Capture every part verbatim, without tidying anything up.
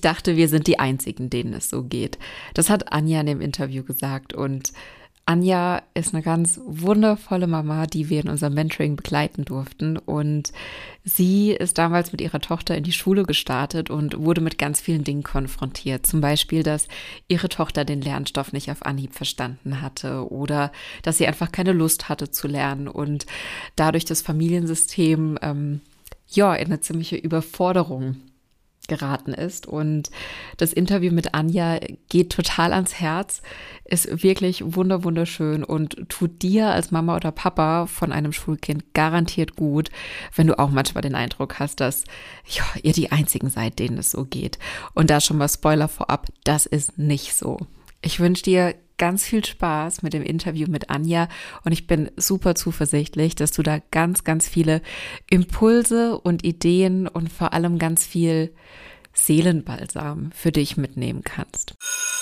dachte, wir sind die Einzigen, denen es so geht. Das hat Anja in dem Interview gesagt und Anja ist eine ganz wundervolle Mama, die wir in unserem Mentoring begleiten durften und sie ist damals mit ihrer Tochter in die Schule gestartet und wurde mit ganz vielen Dingen konfrontiert. Zum Beispiel, dass ihre Tochter den Lernstoff nicht auf Anhieb verstanden hatte oder dass sie einfach keine Lust hatte zu lernen und dadurch das Familiensystem ähm, ja in eine ziemliche Überforderung geraten ist. Und das Interview mit Anja geht total ans Herz, ist wirklich wunder wunderschön und tut dir als Mama oder Papa von einem Schulkind garantiert gut, wenn du auch manchmal den Eindruck hast, dass ja, ihr die Einzigen seid, denen es so geht. Und da schon mal Spoiler vorab, das ist nicht so. Ich wünsche dir ganz viel Spaß mit dem Interview mit Anja und ich bin super zuversichtlich, dass du da ganz, ganz viele Impulse und Ideen und vor allem ganz viel Seelenbalsam für dich mitnehmen kannst.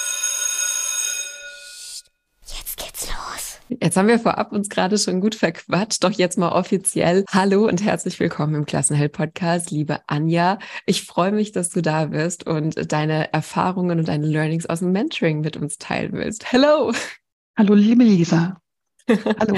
Jetzt geht's los. Jetzt haben wir vorab uns gerade schon gut verquatscht, doch jetzt mal offiziell. Hallo und herzlich willkommen im Klassenheld-Podcast, liebe Anja. Ich freue mich, dass du da bist und deine Erfahrungen und deine Learnings aus dem Mentoring mit uns teilen willst. Hello! Hallo, liebe Lisa. Hallo.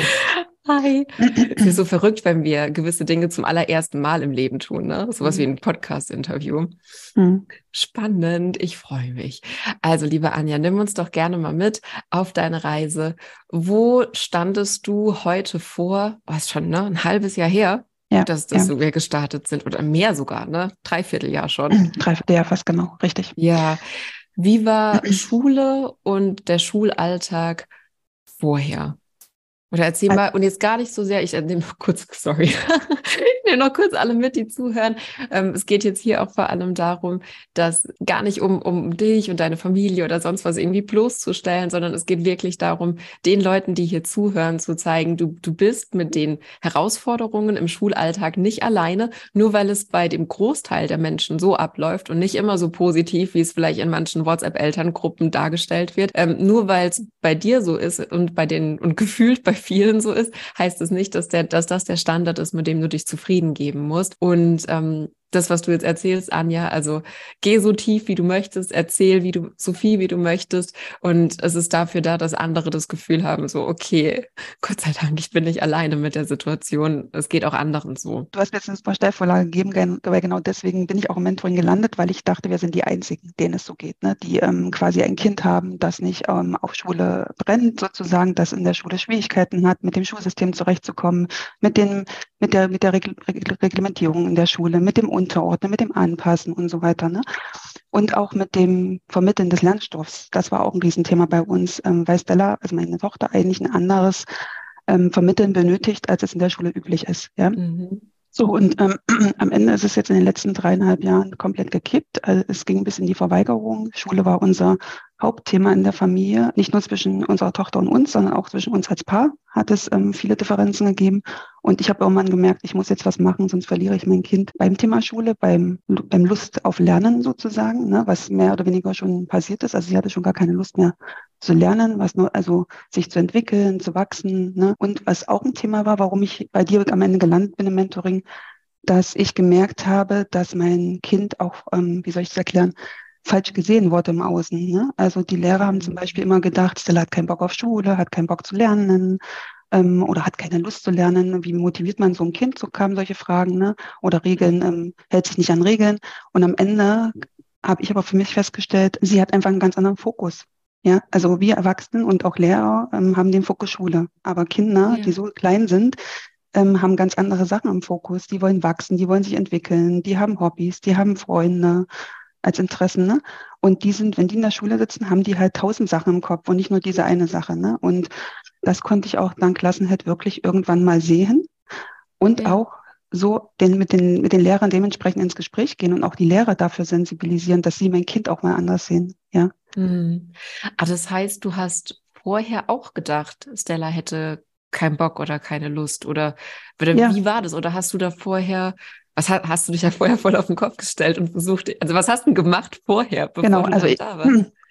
Hi. Es ist so verrückt, wenn wir gewisse Dinge zum allerersten Mal im Leben tun, ne? Sowas mhm. wie ein Podcast-Interview. Mhm. Spannend, ich freue mich. Also, liebe Anja, nimm uns doch gerne mal mit auf deine Reise. Wo standest du heute vor, was schon, ne? Ein halbes Jahr her, ja, dass, dass ja. wir gestartet sind oder mehr sogar, ne? Dreivierteljahr schon. Dreivierteljahr fast genau, richtig. Ja. Wie war Schule und der Schulalltag vorher? Oder erzähl mal, und jetzt gar nicht so sehr, ich nehme noch kurz, sorry, ich nehme noch kurz alle mit, die zuhören. Ähm, es geht jetzt hier auch vor allem darum, dass gar nicht um, um dich und deine Familie oder sonst was irgendwie bloßzustellen, sondern es geht wirklich darum, den Leuten, die hier zuhören, zu zeigen, du, du bist mit den Herausforderungen im Schulalltag nicht alleine, nur weil es bei dem Großteil der Menschen so abläuft und nicht immer so positiv, wie es vielleicht in manchen WhatsApp-Elterngruppen dargestellt wird. Ähm, nur weil es bei dir so ist und bei den, und gefühlt bei vielen so ist, heißt es nicht, dass der, dass das der Standard ist, mit dem du dich zufrieden geben musst. Und ähm, das, was du jetzt erzählst, Anja, also geh so tief, wie du möchtest, erzähl wie du so viel, wie du möchtest. Und es ist dafür da, dass andere das Gefühl haben, so, okay, Gott sei Dank, ich bin nicht alleine mit der Situation. Es geht auch anderen so. Du hast mir jetzt eine super Stellvorlage gegeben, weil genau deswegen bin ich auch im Mentoring gelandet, weil ich dachte, wir sind die Einzigen, denen es so geht, ne? Die ähm, quasi ein Kind haben, das nicht ähm, auf Schule brennt, sozusagen, das in der Schule Schwierigkeiten hat, mit dem Schulsystem zurechtzukommen, mit den mit der mit der Regl- Regl- Reglementierung in der Schule, mit dem Unterordnen, mit dem Anpassen und so weiter, ne? Und auch mit dem Vermitteln des Lernstoffs. Das war auch ein Riesenthema bei uns, ähm, weil Stella, also meine Tochter, eigentlich ein anderes ähm, Vermitteln benötigt, als es in der Schule üblich ist. Ja? Mhm. So, und ähm, am Ende ist es jetzt in den letzten dreieinhalb Jahren komplett gekippt. Also es ging bis in die Verweigerung. Schule war unser Hauptthema in der Familie, nicht nur zwischen unserer Tochter und uns, sondern auch zwischen uns als Paar hat es ähm, viele Differenzen gegeben. Und ich habe irgendwann gemerkt, ich muss jetzt was machen, sonst verliere ich mein Kind beim Thema Schule, beim, beim Lust auf Lernen sozusagen, ne, was mehr oder weniger schon passiert ist. Also sie hatte schon gar keine Lust mehr zu lernen, was nur, also sich zu entwickeln, zu wachsen. Ne. Und was auch ein Thema war, warum ich bei dir am Ende gelandet bin im Mentoring, dass ich gemerkt habe, dass mein Kind auch, ähm, wie soll ich das erklären, falsch gesehen wurde im Außen. Ne? Also die Lehrer haben zum Beispiel immer gedacht, Stella hat keinen Bock auf Schule, hat keinen Bock zu lernen ähm, oder hat keine Lust zu lernen. Wie motiviert man so ein Kind? So kamen solche Fragen. Ne? Oder Regeln, ähm, hält sich nicht an Regeln. Und am Ende habe ich aber für mich festgestellt, sie hat einfach einen ganz anderen Fokus. Ja, also wir Erwachsenen und auch Lehrer ähm, haben den Fokus Schule. Aber Kinder, ja. die so klein sind, ähm, haben ganz andere Sachen im Fokus. Die wollen wachsen, die wollen sich entwickeln, die haben Hobbys, die haben Freunde als Interessen, ne? Und die sind, wenn die in der Schule sitzen, haben die halt tausend Sachen im Kopf und nicht nur diese eine Sache, ne? Und das konnte ich auch dank Klassenheld wirklich irgendwann mal sehen und ja. auch so den, mit den, mit den Lehrern dementsprechend ins Gespräch gehen und auch die Lehrer dafür sensibilisieren, dass sie mein Kind auch mal anders sehen, ja. Mhm. Also das heißt, du hast vorher auch gedacht, Stella hätte keinen Bock oder keine Lust oder, oder ja. wie war das? Oder hast du da vorher Was hast, hast du dich ja vorher voll auf den Kopf gestellt und versucht, also was hast du denn gemacht vorher, bevor genau, du also ich, da warst?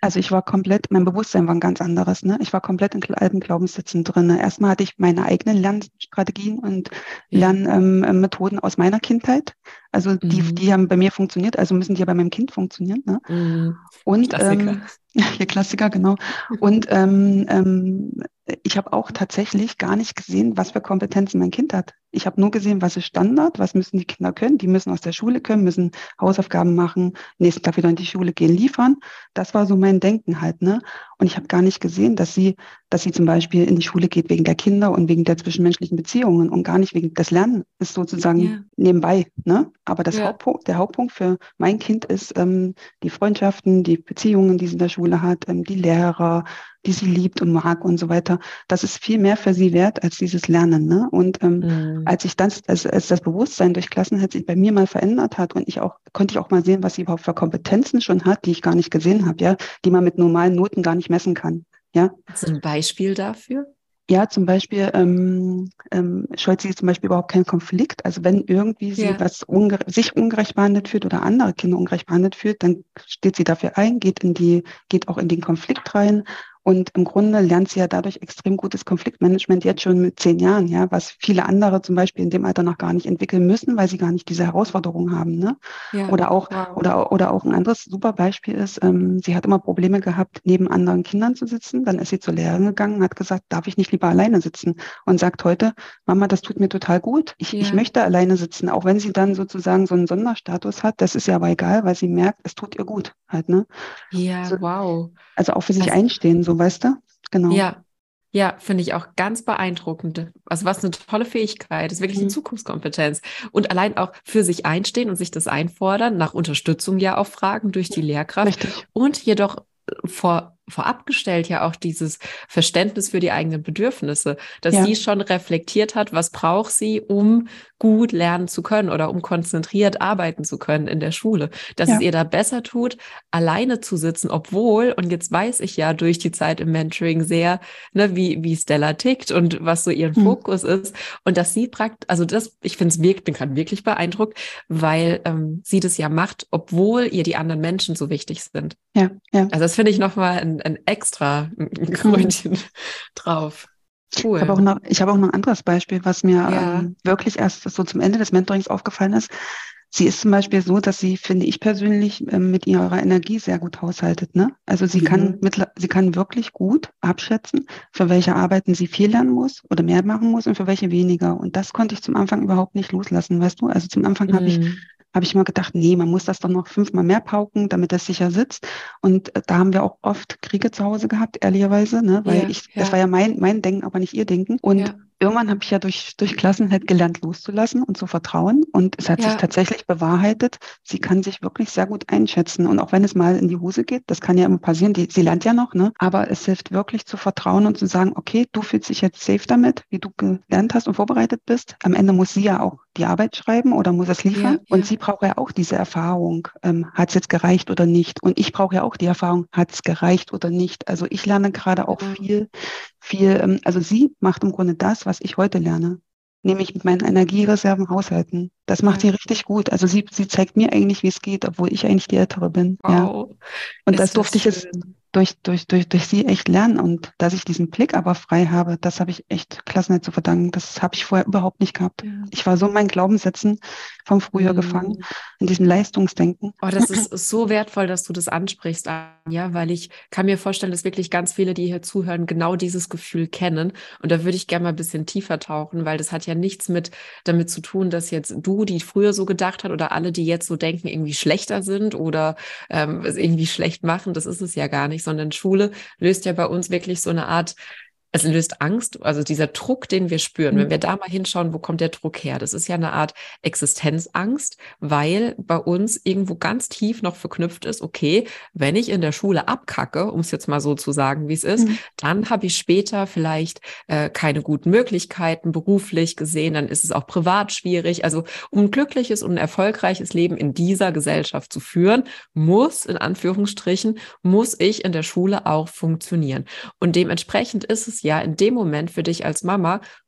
Also ich war komplett, mein Bewusstsein war ein ganz anderes. Ne? Ich war komplett in gl- alten Glaubenssätzen drin. Erstmal hatte ich meine eigenen Lernstrategien und Ja. Lernmethoden ähm, Methoden aus meiner Kindheit. Also die, Mhm. die haben bei mir funktioniert, also müssen die ja bei meinem Kind funktionieren. Ne? Mhm. Und Klassiker. ähm, ihr Klassiker, genau. Und ähm, ähm, ich habe auch tatsächlich gar nicht gesehen, was für Kompetenzen mein Kind hat. Ich habe nur gesehen, was ist Standard, was müssen die Kinder können. Die müssen aus der Schule können, müssen Hausaufgaben machen, nächsten Tag wieder in die Schule gehen, liefern. Das war so mein Denken halt, ne? Und ich habe gar nicht gesehen, dass sie, dass sie zum Beispiel in die Schule geht wegen der Kinder und wegen der zwischenmenschlichen Beziehungen und gar nicht wegen des Lernen ist sozusagen Ja. nebenbei, ne? Aber das Ja. Hauptpunkt, der Hauptpunkt für mein Kind ist ähm, die Freundschaften, die Beziehungen, die sie in der Schule hat, ähm, die Lehrer, die sie liebt und mag und so weiter. Das ist viel mehr für sie wert als dieses Lernen, ne? Und ähm, Mhm. als ich das, als, als das Bewusstsein durch Klassenheit sich bei mir mal verändert hat und ich auch, konnte ich auch mal sehen, was sie überhaupt für Kompetenzen schon hat, die ich gar nicht gesehen habe, ja, die man mit normalen Noten gar nicht messen kann. Ja, Hast du ein Beispiel dafür? ja, zum Beispiel ähm, ähm, scheut sie zum Beispiel überhaupt keinen Konflikt. Also wenn irgendwie sie Ja. was ungere sich ungerecht behandelt fühlt oder andere Kinder ungerecht behandelt fühlt, dann steht sie dafür ein, geht in die, geht auch in den Konflikt rein. Und im Grunde lernt sie ja dadurch extrem gutes Konfliktmanagement jetzt schon mit zehn Jahren, ja, was viele andere zum Beispiel in dem Alter noch gar nicht entwickeln müssen, weil sie gar nicht diese Herausforderung haben, ne? Ja. Oder auch, Wow. oder, oder auch ein anderes super Beispiel ist, ähm, sie hat immer Probleme gehabt, neben anderen Kindern zu sitzen. Dann ist sie zur Lehrerin gegangen und hat gesagt, darf ich nicht lieber alleine sitzen? Und sagt heute, Mama, das tut mir total gut. Ich, ich Ja. möchte alleine sitzen, auch wenn sie dann sozusagen so einen Sonderstatus hat. Das ist ja aber egal, weil sie merkt, es tut ihr gut halt, ne? Ja, Also, wow. also auch für sich Das, einstehen, so weißt du? Genau. ja. Ja, finde ich auch ganz beeindruckend. Also was eine tolle Fähigkeit, ist wirklich eine Mhm. Zukunftskompetenz. Und allein auch für sich einstehen und sich das einfordern, nach Unterstützung ja auch fragen durch die Lehrkraft Richtig. und jedoch vor, vorab gestellt ja auch dieses Verständnis für die eigenen Bedürfnisse, dass Ja, sie schon reflektiert hat, was braucht sie, um gut lernen zu können oder um konzentriert arbeiten zu können in der Schule. Dass es ja. ihr da besser tut, alleine zu sitzen, obwohl, und jetzt weiß ich ja durch die Zeit im Mentoring sehr, ne, wie, wie Stella tickt und was so ihren Mhm. Fokus ist. Und dass sie praktisch, also das, ich finde es wirklich, bin gerade wirklich beeindruckt, weil ähm, sie das ja macht, obwohl ihr die anderen Menschen so wichtig sind. Ja, ja. Also das finde ich nochmal ein, ein extra Mhm. Krönchen drauf. Ich habe auch Cool. noch, ich habe auch noch ein anderes Beispiel, was mir Ja. ähm, wirklich erst so zum Ende des Mentorings aufgefallen ist. Sie ist zum Beispiel so, dass sie, finde ich persönlich, ähm, mit ihrer Energie sehr gut haushaltet, ne? Also sie kann Mhm. mit, sie kann wirklich gut abschätzen, für welche Arbeiten sie viel lernen muss oder mehr machen muss und für welche weniger. Und das konnte ich zum Anfang überhaupt nicht loslassen, weißt du? Also zum Anfang habe ich Mhm. habe ich mal gedacht, nee, man muss das doch noch fünfmal mehr pauken, damit das sicher sitzt. Und äh, da haben wir auch oft Kriege zu Hause gehabt, ehrlicherweise, ne? Weil Ja, ich, das war ja, ja mein, mein Denken, aber nicht ihr Denken. Und ja, irgendwann habe ich ja durch, durch Klassenheit gelernt, loszulassen und zu vertrauen. Und es hat sich ja, tatsächlich bewahrheitet, sie kann sich wirklich sehr gut einschätzen. Und auch wenn es mal in die Hose geht, das kann ja immer passieren, die, sie lernt ja noch, ne? Aber es hilft wirklich zu vertrauen und zu sagen, okay, du fühlst dich jetzt safe damit, wie du gelernt hast und vorbereitet bist. Am Ende muss sie ja auch die Arbeit schreiben oder muss es ja, liefern. Und ja, sie braucht ja auch diese Erfahrung. Ähm, hat es jetzt gereicht oder nicht? Und ich brauche ja auch die Erfahrung, hat es gereicht oder nicht? Also ich lerne gerade auch genau. viel, viel, ähm, also sie macht im Grunde das, was ich heute lerne. Nämlich mit meinen Energiereserven haushalten. Das macht Ja, sie richtig gut. Also sie, sie zeigt mir eigentlich, wie es geht, obwohl ich eigentlich die Ältere bin. Ja. wow, Und das ist durfte das ich jetzt schön. durch, durch, durch, durch sie echt lernen. Und dass ich diesen Blick aber frei habe, das habe ich echt Klassenheit zu verdanken. Das habe ich vorher überhaupt nicht gehabt. Ja. Ich war so in meinen Glaubenssätzen vom Frühjahr gefangen, Mhm. in diesem Leistungsdenken. Oh, das ist so wertvoll, dass du das ansprichst, Anja, weil ich kann mir vorstellen, dass wirklich ganz viele, die hier zuhören, genau dieses Gefühl kennen. Und da würde ich gerne mal ein bisschen tiefer tauchen, weil das hat ja nichts mit damit zu tun, dass jetzt du, die früher so gedacht hat, oder alle, die jetzt so denken, irgendwie schlechter sind oder ähm, es irgendwie schlecht machen. Das ist es ja gar nicht, sondern Schule löst ja bei uns wirklich so eine Art. Es löst Angst, also dieser Druck, den wir spüren, wenn wir da mal hinschauen, wo kommt der Druck her? Das ist ja eine Art Existenzangst, weil bei uns irgendwo ganz tief noch verknüpft ist, okay, wenn ich in der Schule abkacke, um es jetzt mal so zu sagen, wie es ist, Mhm. dann habe ich später vielleicht äh, keine guten Möglichkeiten beruflich gesehen, dann ist es auch privat schwierig. Also um ein glückliches und ein erfolgreiches Leben in dieser Gesellschaft zu führen, muss, in Anführungsstrichen, muss ich in der Schule auch funktionieren. Und dementsprechend ist es ja in dem Moment für dich als Mama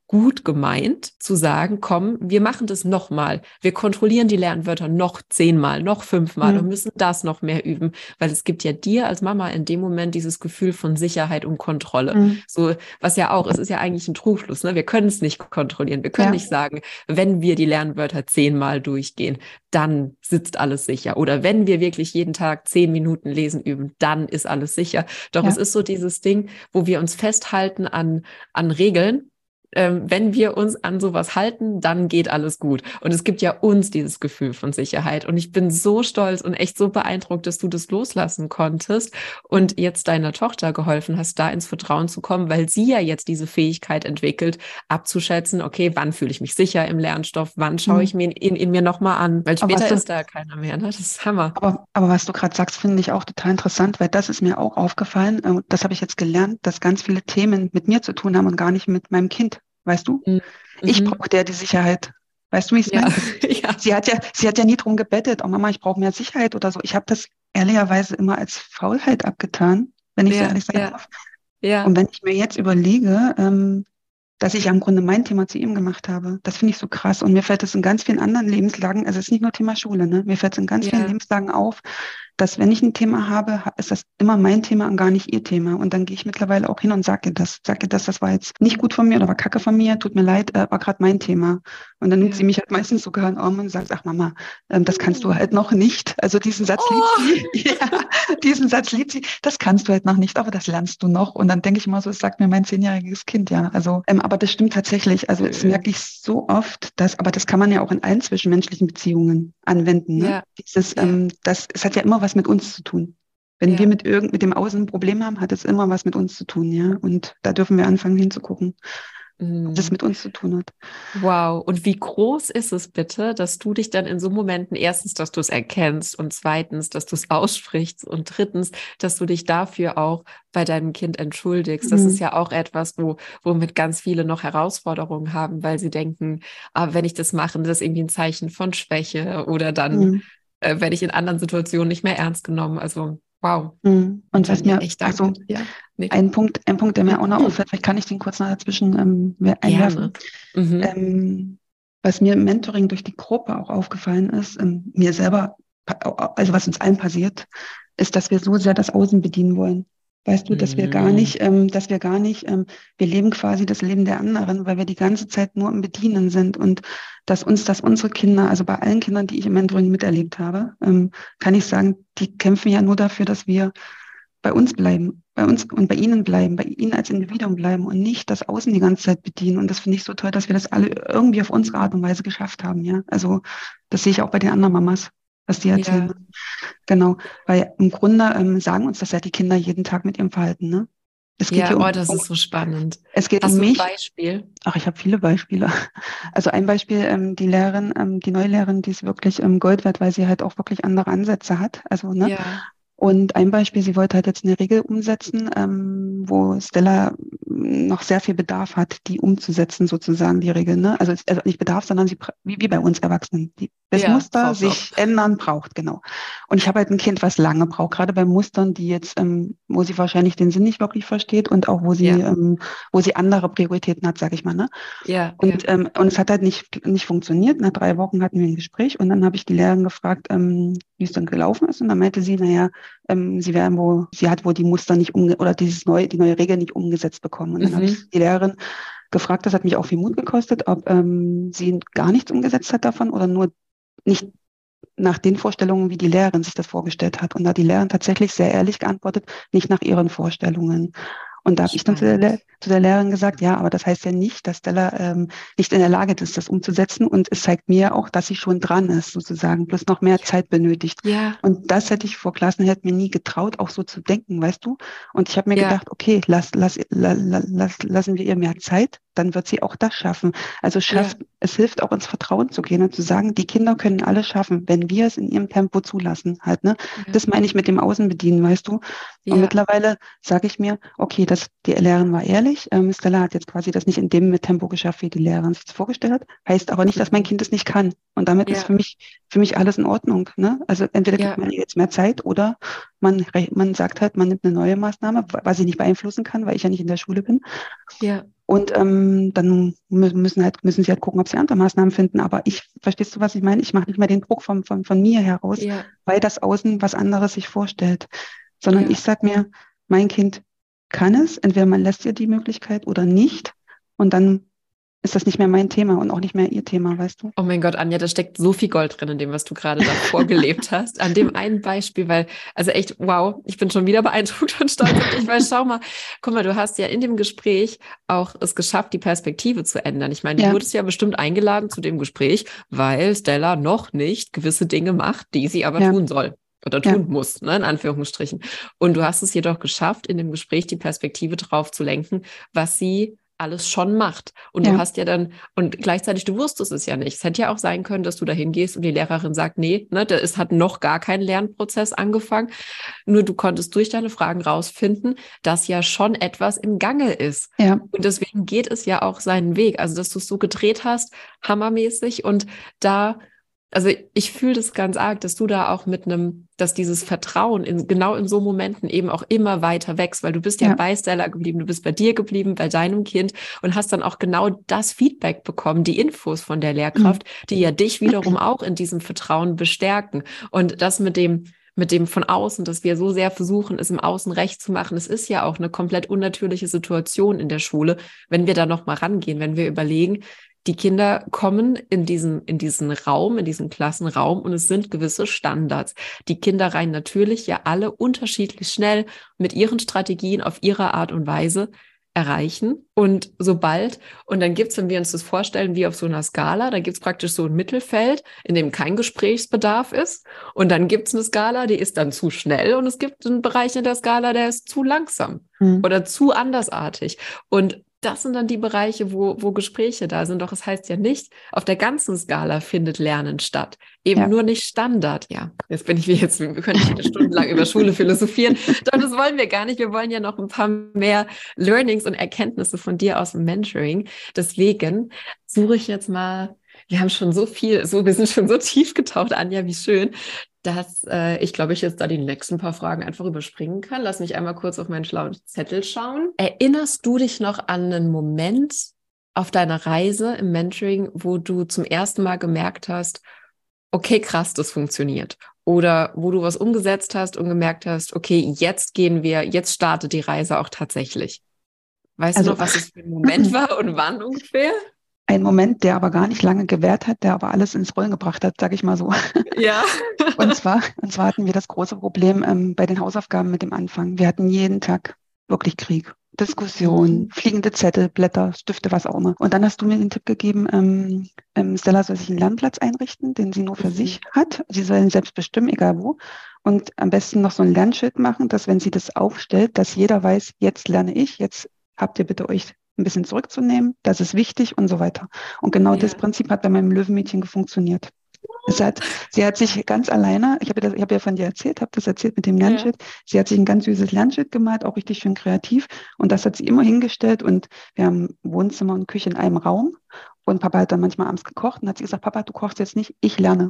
gut gemeint, zu sagen, komm, wir machen das nochmal. Wir kontrollieren die Lernwörter noch zehnmal, noch fünfmal und Mhm. müssen das noch mehr üben, weil es gibt ja dir als Mama in dem Moment dieses Gefühl von Sicherheit und Kontrolle. Mhm. So, was ja auch, es ist ja eigentlich ein Trugschluss, ne? Wir können es nicht kontrollieren. Wir können Ja, nicht sagen, wenn wir die Lernwörter zehnmal durchgehen, dann sitzt alles sicher. Oder wenn wir wirklich jeden Tag zehn Minuten lesen üben, dann ist alles sicher. Doch es ja, ist so dieses Ding, wo wir uns festhalten an, an Regeln. Ähm, wenn wir uns an sowas halten, dann geht alles gut. Und es gibt ja uns dieses Gefühl von Sicherheit. Und ich bin so stolz und echt so beeindruckt, dass du das loslassen konntest und jetzt deiner Tochter geholfen hast, da ins Vertrauen zu kommen, weil sie ja jetzt diese Fähigkeit entwickelt, abzuschätzen, okay, wann fühle ich mich sicher im Lernstoff, wann schaue ich mhm. mir ihn in mir nochmal an, weil Aber was später du, ist da keiner mehr, ne? Das ist Hammer. aber, aber was du gerade sagst, finde ich auch total interessant, weil das ist mir auch aufgefallen. äh, Das habe ich jetzt gelernt, dass ganz viele Themen mit mir zu tun haben und gar nicht mit meinem Kind. Weißt du? Mhm. Ich Mhm. brauche der die Sicherheit. Weißt du, wie ich es Ja, meine? ja, Sie hat ja, sie hat ja nie drum gebettet, oh Mama, ich brauche mehr Sicherheit oder so. Ich habe das ehrlicherweise immer als Faulheit abgetan, wenn ich so ja, ehrlich sein ja, darf. Und ja. wenn ich mir jetzt überlege, ähm, dass ich ja im Grunde mein Thema zu ihm gemacht habe, das finde ich so krass. Und mir fällt es in ganz vielen anderen Lebenslagen, also es ist nicht nur Thema Schule, ne? Mir fällt es in ganz vielen Ja. Lebenslagen auf, dass wenn ich ein Thema habe, ha- ist das immer mein Thema und gar nicht ihr Thema. Und dann gehe ich mittlerweile auch hin und sage ihr das, sage ihr das, das war jetzt nicht gut von mir oder war Kacke von mir, tut mir leid, äh, war gerade mein Thema. Und dann nimmt sie Ja. mich halt meistens sogar in den Arm und sagt, ach Mama, ähm, das kannst du Oh. halt noch nicht. Also diesen Satz liebt Oh. sie. Ja, diesen Satz liebt sie. Das kannst du halt noch nicht, aber das lernst du noch. Und dann denke ich immer so, das sagt mir mein zehnjähriges Kind, ja. Also, ähm, aber das stimmt tatsächlich. Also es merke Schön. ich so oft, dass, aber das kann man ja auch in allen zwischenmenschlichen Beziehungen anwenden, ne? Ja, Dieses, ja, ähm, das, es hat ja immer was mit uns zu tun. Wenn wir ja. mit irgend, mit dem Außen ein Problem haben, hat es immer was mit uns zu tun, ja. Und da dürfen wir anfangen hinzugucken, was es Mhm. mit uns zu tun hat. Wow. Und wie groß ist es bitte, dass du dich dann in so Momenten, erstens, dass du es erkennst und zweitens, dass du es aussprichst und drittens, dass du dich dafür auch bei deinem Kind entschuldigst. Das ist Mhm. ja auch etwas, wo, womit ganz viele noch Herausforderungen haben, weil sie denken, ah, wenn ich das mache, das ist irgendwie ein Zeichen von Schwäche oder dann Mhm. äh, werde ich in anderen Situationen nicht mehr ernst genommen. Also, wow. Mhm. Ich Und kann was dir mir, echt also danken. Ja, nee. ein Punkt, ein Punkt, der mir auch noch auffällt, vielleicht kann ich den kurz noch dazwischen ähm, wer- einwerfen. Gerne. Mhm. Ähm, was mir im Mentoring durch die Gruppe auch aufgefallen ist, ähm, mir selber, pa- also was uns allen passiert, ist, dass wir so sehr das Außen bedienen wollen. Weißt du, dass wir gar Mhm. nicht, ähm, dass wir gar nicht, ähm, wir leben quasi das Leben der anderen, weil wir die ganze Zeit nur im Bedienen sind und dass uns, dass unsere Kinder, also bei allen Kindern, die ich im Mentoring miterlebt habe, ähm, kann ich sagen, die kämpfen ja nur dafür, dass wir bei uns bleiben, bei uns und bei ihnen bleiben, bei ihnen als Individuum bleiben und nicht das Außen die ganze Zeit bedienen. Und das finde ich so toll, dass wir das alle irgendwie auf unsere Art und Weise geschafft haben, ja. Also das sehe ich auch bei den anderen Mamas, was die erzählen. Ja, Ne? Genau, weil im Grunde ähm, sagen uns das ja die Kinder jeden Tag mit ihrem Verhalten, ne? Es geht ja, hier oh, um, das um ist so spannend. es geht um Hast du ein mich. Beispiel? Ach, ich habe viele Beispiele. Also ein Beispiel, ähm, die Lehrerin, ähm, die neue Lehrerin, die ist wirklich ähm, Gold wert, weil sie halt auch wirklich andere Ansätze hat. Also, ne? Ja, Und ein Beispiel, sie wollte halt jetzt eine Regel umsetzen, ähm, wo Stella noch sehr viel Bedarf hat, die umzusetzen, sozusagen, die Regel. Ne? Also, es- also nicht Bedarf, sondern sie, bra- wie, wie bei uns Erwachsenen. Die, das ja, Muster braucht noch. sich ändern braucht, genau. Und ich habe halt ein Kind, was lange braucht, gerade bei Mustern, die jetzt, ähm, wo sie wahrscheinlich den Sinn nicht wirklich versteht und auch wo sie, Ja, ähm, wo sie andere Prioritäten hat, sag ich mal. Ne? ja, ja. Und, ähm, und es hat halt nicht, nicht funktioniert. Nach drei Wochen hatten wir ein Gespräch und dann habe ich die Lehrerin gefragt, ähm, wie es dann gelaufen ist. Und dann meinte sie, naja, ähm, sie werden wohl, sie hat wohl die Muster nicht umge oder dieses neue, die neue Regel nicht umgesetzt bekommen. Und dann habe ich Mhm. die Lehrerin gefragt, das hat mich auch viel Mut gekostet, ob ähm, sie gar nichts umgesetzt hat davon oder nur nicht nach den Vorstellungen, wie die Lehrerin sich das vorgestellt hat. Und da hat die Lehrerin tatsächlich sehr ehrlich geantwortet, nicht nach ihren Vorstellungen. Und da habe ich dann zu der, Spannend. Le zu der Lehrerin gesagt, ja, aber das heißt ja nicht, dass Stella ähm, nicht in der Lage ist, das umzusetzen. Und es zeigt mir auch, dass sie schon dran ist, sozusagen, bloß noch mehr Ja, Zeit benötigt. ja, Und das hätte ich vor Klassen hätte mir nie getraut, auch so zu denken, weißt du? Und ich habe mir ja, gedacht, okay, lass, lass, la, la, lass, lassen wir ihr mehr Zeit, dann wird sie auch das schaffen. Also ja, schafft, es hilft auch ins Vertrauen zu gehen und zu sagen, die Kinder können alles schaffen, wenn wir es in ihrem Tempo zulassen, halt, ne? ja, Das meine ich mit dem Außenbedienen, weißt du? Und ja, mittlerweile sage ich mir, okay, das, die Lehrerin war ehrlich. Ähm, Stella hat jetzt quasi das nicht in dem Tempo geschafft, wie die Lehrerin sich das vorgestellt hat. Heißt aber nicht, dass mein mhm. Kind es nicht kann. Und damit ist Ja, für mich, für mich alles in Ordnung. Ne? Also entweder gibt ja, man ihr jetzt mehr Zeit oder man, rech- man sagt halt, man nimmt eine neue Maßnahme, was ich nicht beeinflussen kann, weil ich ja nicht in der Schule bin. ja. Und ähm, dann mü- müssen halt, müssen sie halt gucken, ob sie andere Maßnahmen finden. Aber ich, verstehst du, was ich meine? Ich mache nicht mehr den Druck von, von, von mir heraus, Ja, weil das Außen was anderes sich vorstellt. Sondern ich ja. sage mir, mein Kind kann es, entweder man lässt ihr die Möglichkeit oder nicht. Und dann ist das nicht mehr mein Thema und auch nicht mehr ihr Thema, weißt du? Oh mein Gott, Anja, da steckt so viel Gold drin in dem, was du gerade da vorgelebt hast. An dem einen Beispiel, weil, also echt, wow, ich bin schon wieder beeindruckt und stolz auf dich, weil schau mal, guck mal, du hast ja in dem Gespräch auch es geschafft, die Perspektive zu ändern. Ich meine, du Ja, wurdest ja bestimmt eingeladen zu dem Gespräch, weil Stella noch nicht gewisse Dinge macht, die sie aber ja, tun soll oder ja, tun muss, ne, in Anführungsstrichen. Und du hast es jedoch geschafft, in dem Gespräch die Perspektive drauf zu lenken, was sie alles schon macht. Und du ja, hast ja dann, und gleichzeitig, du wusstest es ja nicht. Es hätte ja auch sein können, dass du da hingehst und die Lehrerin sagt, nee, ne, da ist, hat noch gar kein Lernprozess angefangen. Nur du konntest durch deine Fragen rausfinden, dass ja schon etwas im Gange ist. ja, Und deswegen geht es ja auch seinen Weg. Also, dass du es so gedreht hast, hammermäßig. Und da, also ich fühle das ganz arg, dass du da auch mit einem, dass dieses Vertrauen in, genau in so Momenten eben auch immer weiter wächst, weil du bist ja ja, bei Stella geblieben, du bist bei dir geblieben, bei deinem Kind und hast dann auch genau das Feedback bekommen, die Infos von der mm, Lehrkraft, die ja dich wiederum auch in diesem Vertrauen bestärken. Und das mit dem, mit dem von außen, dass wir so sehr versuchen, es im Außen recht zu machen. Es ist ja auch eine komplett unnatürliche Situation in der Schule, wenn wir da noch mal rangehen, wenn wir überlegen, die Kinder kommen in diesen, in diesen Raum, in diesen Klassenraum und es sind gewisse Standards. Die Kinder rein natürlich ja alle unterschiedlich schnell mit ihren Strategien auf ihre Art und Weise erreichen. Und sobald, und dann gibt's, wenn wir uns das vorstellen, wie auf so einer Skala, da gibt's praktisch so ein Mittelfeld, in dem kein Gesprächsbedarf ist. Und dann gibt's eine Skala, die ist dann zu schnell und es gibt einen Bereich in der Skala, der ist zu langsam mm, oder zu andersartig. Und das sind dann die Bereiche, wo, wo Gespräche da sind. Doch es heißt ja nicht, auf der ganzen Skala findet Lernen statt. Eben ja. nur nicht Standard. Ja, jetzt bin ich wie jetzt, wir können nicht wieder stundenlang über Schule philosophieren. Doch das wollen wir gar nicht. Wir wollen ja noch ein paar mehr Learnings und Erkenntnisse von dir aus dem Mentoring. Deswegen suche ich jetzt mal, wir haben schon so viel, so, wir sind schon so tief getaucht, Anja, wie schön, dass äh, ich glaube, ich jetzt da die nächsten paar Fragen einfach überspringen kann. Lass mich einmal kurz auf meinen schlauen Zettel schauen. Erinnerst du dich noch an einen Moment auf deiner Reise im Mentoring, wo du zum ersten Mal gemerkt hast, okay, krass, das funktioniert? Oder wo du was umgesetzt hast und gemerkt hast, okay, jetzt gehen wir, jetzt startet die Reise auch tatsächlich. Weißt du Also noch, was es für ein Moment war und wann ungefähr? ein Moment, der aber gar nicht lange gewährt hat, der aber alles ins Rollen gebracht hat, sage ich mal so. Ja. Und zwar, und zwar hatten wir das große Problem ähm, bei den Hausaufgaben mit dem Anfang. Wir hatten jeden Tag wirklich Krieg, Diskussion, Mhm. fliegende Zettel, Blätter, Stifte, was auch immer. Und dann hast du mir den Tipp gegeben, ähm, ähm, Stella soll sich einen Lernplatz einrichten, den sie nur für Mhm. sich hat. Sie soll ihn selbst bestimmen, egal wo. Und am besten noch so ein Lernschild machen, dass wenn sie das aufstellt, dass jeder weiß, jetzt lerne ich, jetzt habt ihr bitte euch ein bisschen zurückzunehmen, das ist wichtig und so weiter. Und genau das Ja. Prinzip hat bei meinem Löwenmädchen funktioniert. Es hat, sie hat sich ganz alleine, ich habe ja, das- ich habe ja von dir erzählt, habe das erzählt mit dem Ja. Lernschild. Sie hat sich ein ganz süßes Lernschild gemalt, auch richtig schön kreativ. Und das hat sie immer hingestellt. Und wir haben Wohnzimmer und Küche in einem Raum. Und Papa hat dann manchmal abends gekocht und hat sie gesagt, Papa, du kochst jetzt nicht, ich lerne.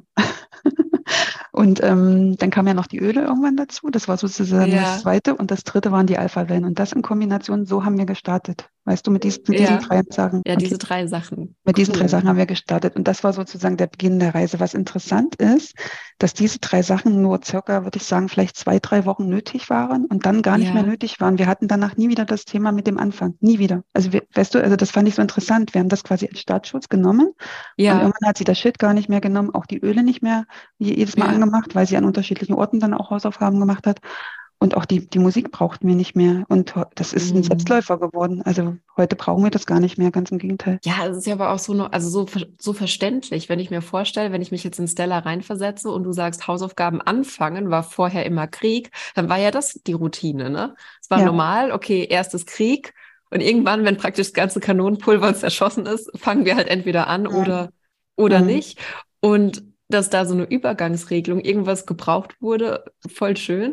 Und ähm, dann kamen ja noch die Öle irgendwann dazu. Das war sozusagen das Ja. zweite. Und das dritte waren die Alpha-Wellen. Und das in Kombination, so haben wir gestartet. Weißt du, mit, dies, mit diesen Ja. drei Sachen. Ja, Okay. diese drei Sachen. Mit diesen drei Cool. Sachen haben wir gestartet. Und das war sozusagen der Beginn der Reise. Was interessant ist, dass diese drei Sachen nur circa, würde ich sagen, vielleicht zwei, drei Wochen nötig waren und dann gar nicht mehr Ja. nötig waren. Wir hatten danach nie wieder das Thema mit dem Anfang. Nie wieder. Also, wir, weißt du, also das fand ich so interessant. Wir haben das quasi als Startschutz genommen und Ja. irgendwann hat sie das Schild gar nicht mehr genommen, auch die Öle nicht mehr jedes Mal Ja. angemacht, weil sie an unterschiedlichen Orten dann auch Hausaufgaben gemacht hat. Und auch die, die Musik brauchten wir nicht mehr. Und ho- das ist ein Mhm. Selbstläufer geworden. Also heute brauchen wir das gar nicht mehr, ganz im Gegenteil. Ja, es ist ja aber auch so, noch, also so, ver- so verständlich, wenn ich mir vorstelle, wenn ich mich jetzt in Stella reinversetze und du sagst, Hausaufgaben anfangen war vorher immer Krieg, dann war ja das die Routine, ne? Es war Ja, normal, okay, erstes Krieg und irgendwann, wenn praktisch das ganze Kanonenpulver zerschossen ist, fangen wir halt entweder an mhm. oder, oder Mhm. nicht. Und dass da so eine Übergangsregelung, irgendwas gebraucht wurde, voll schön.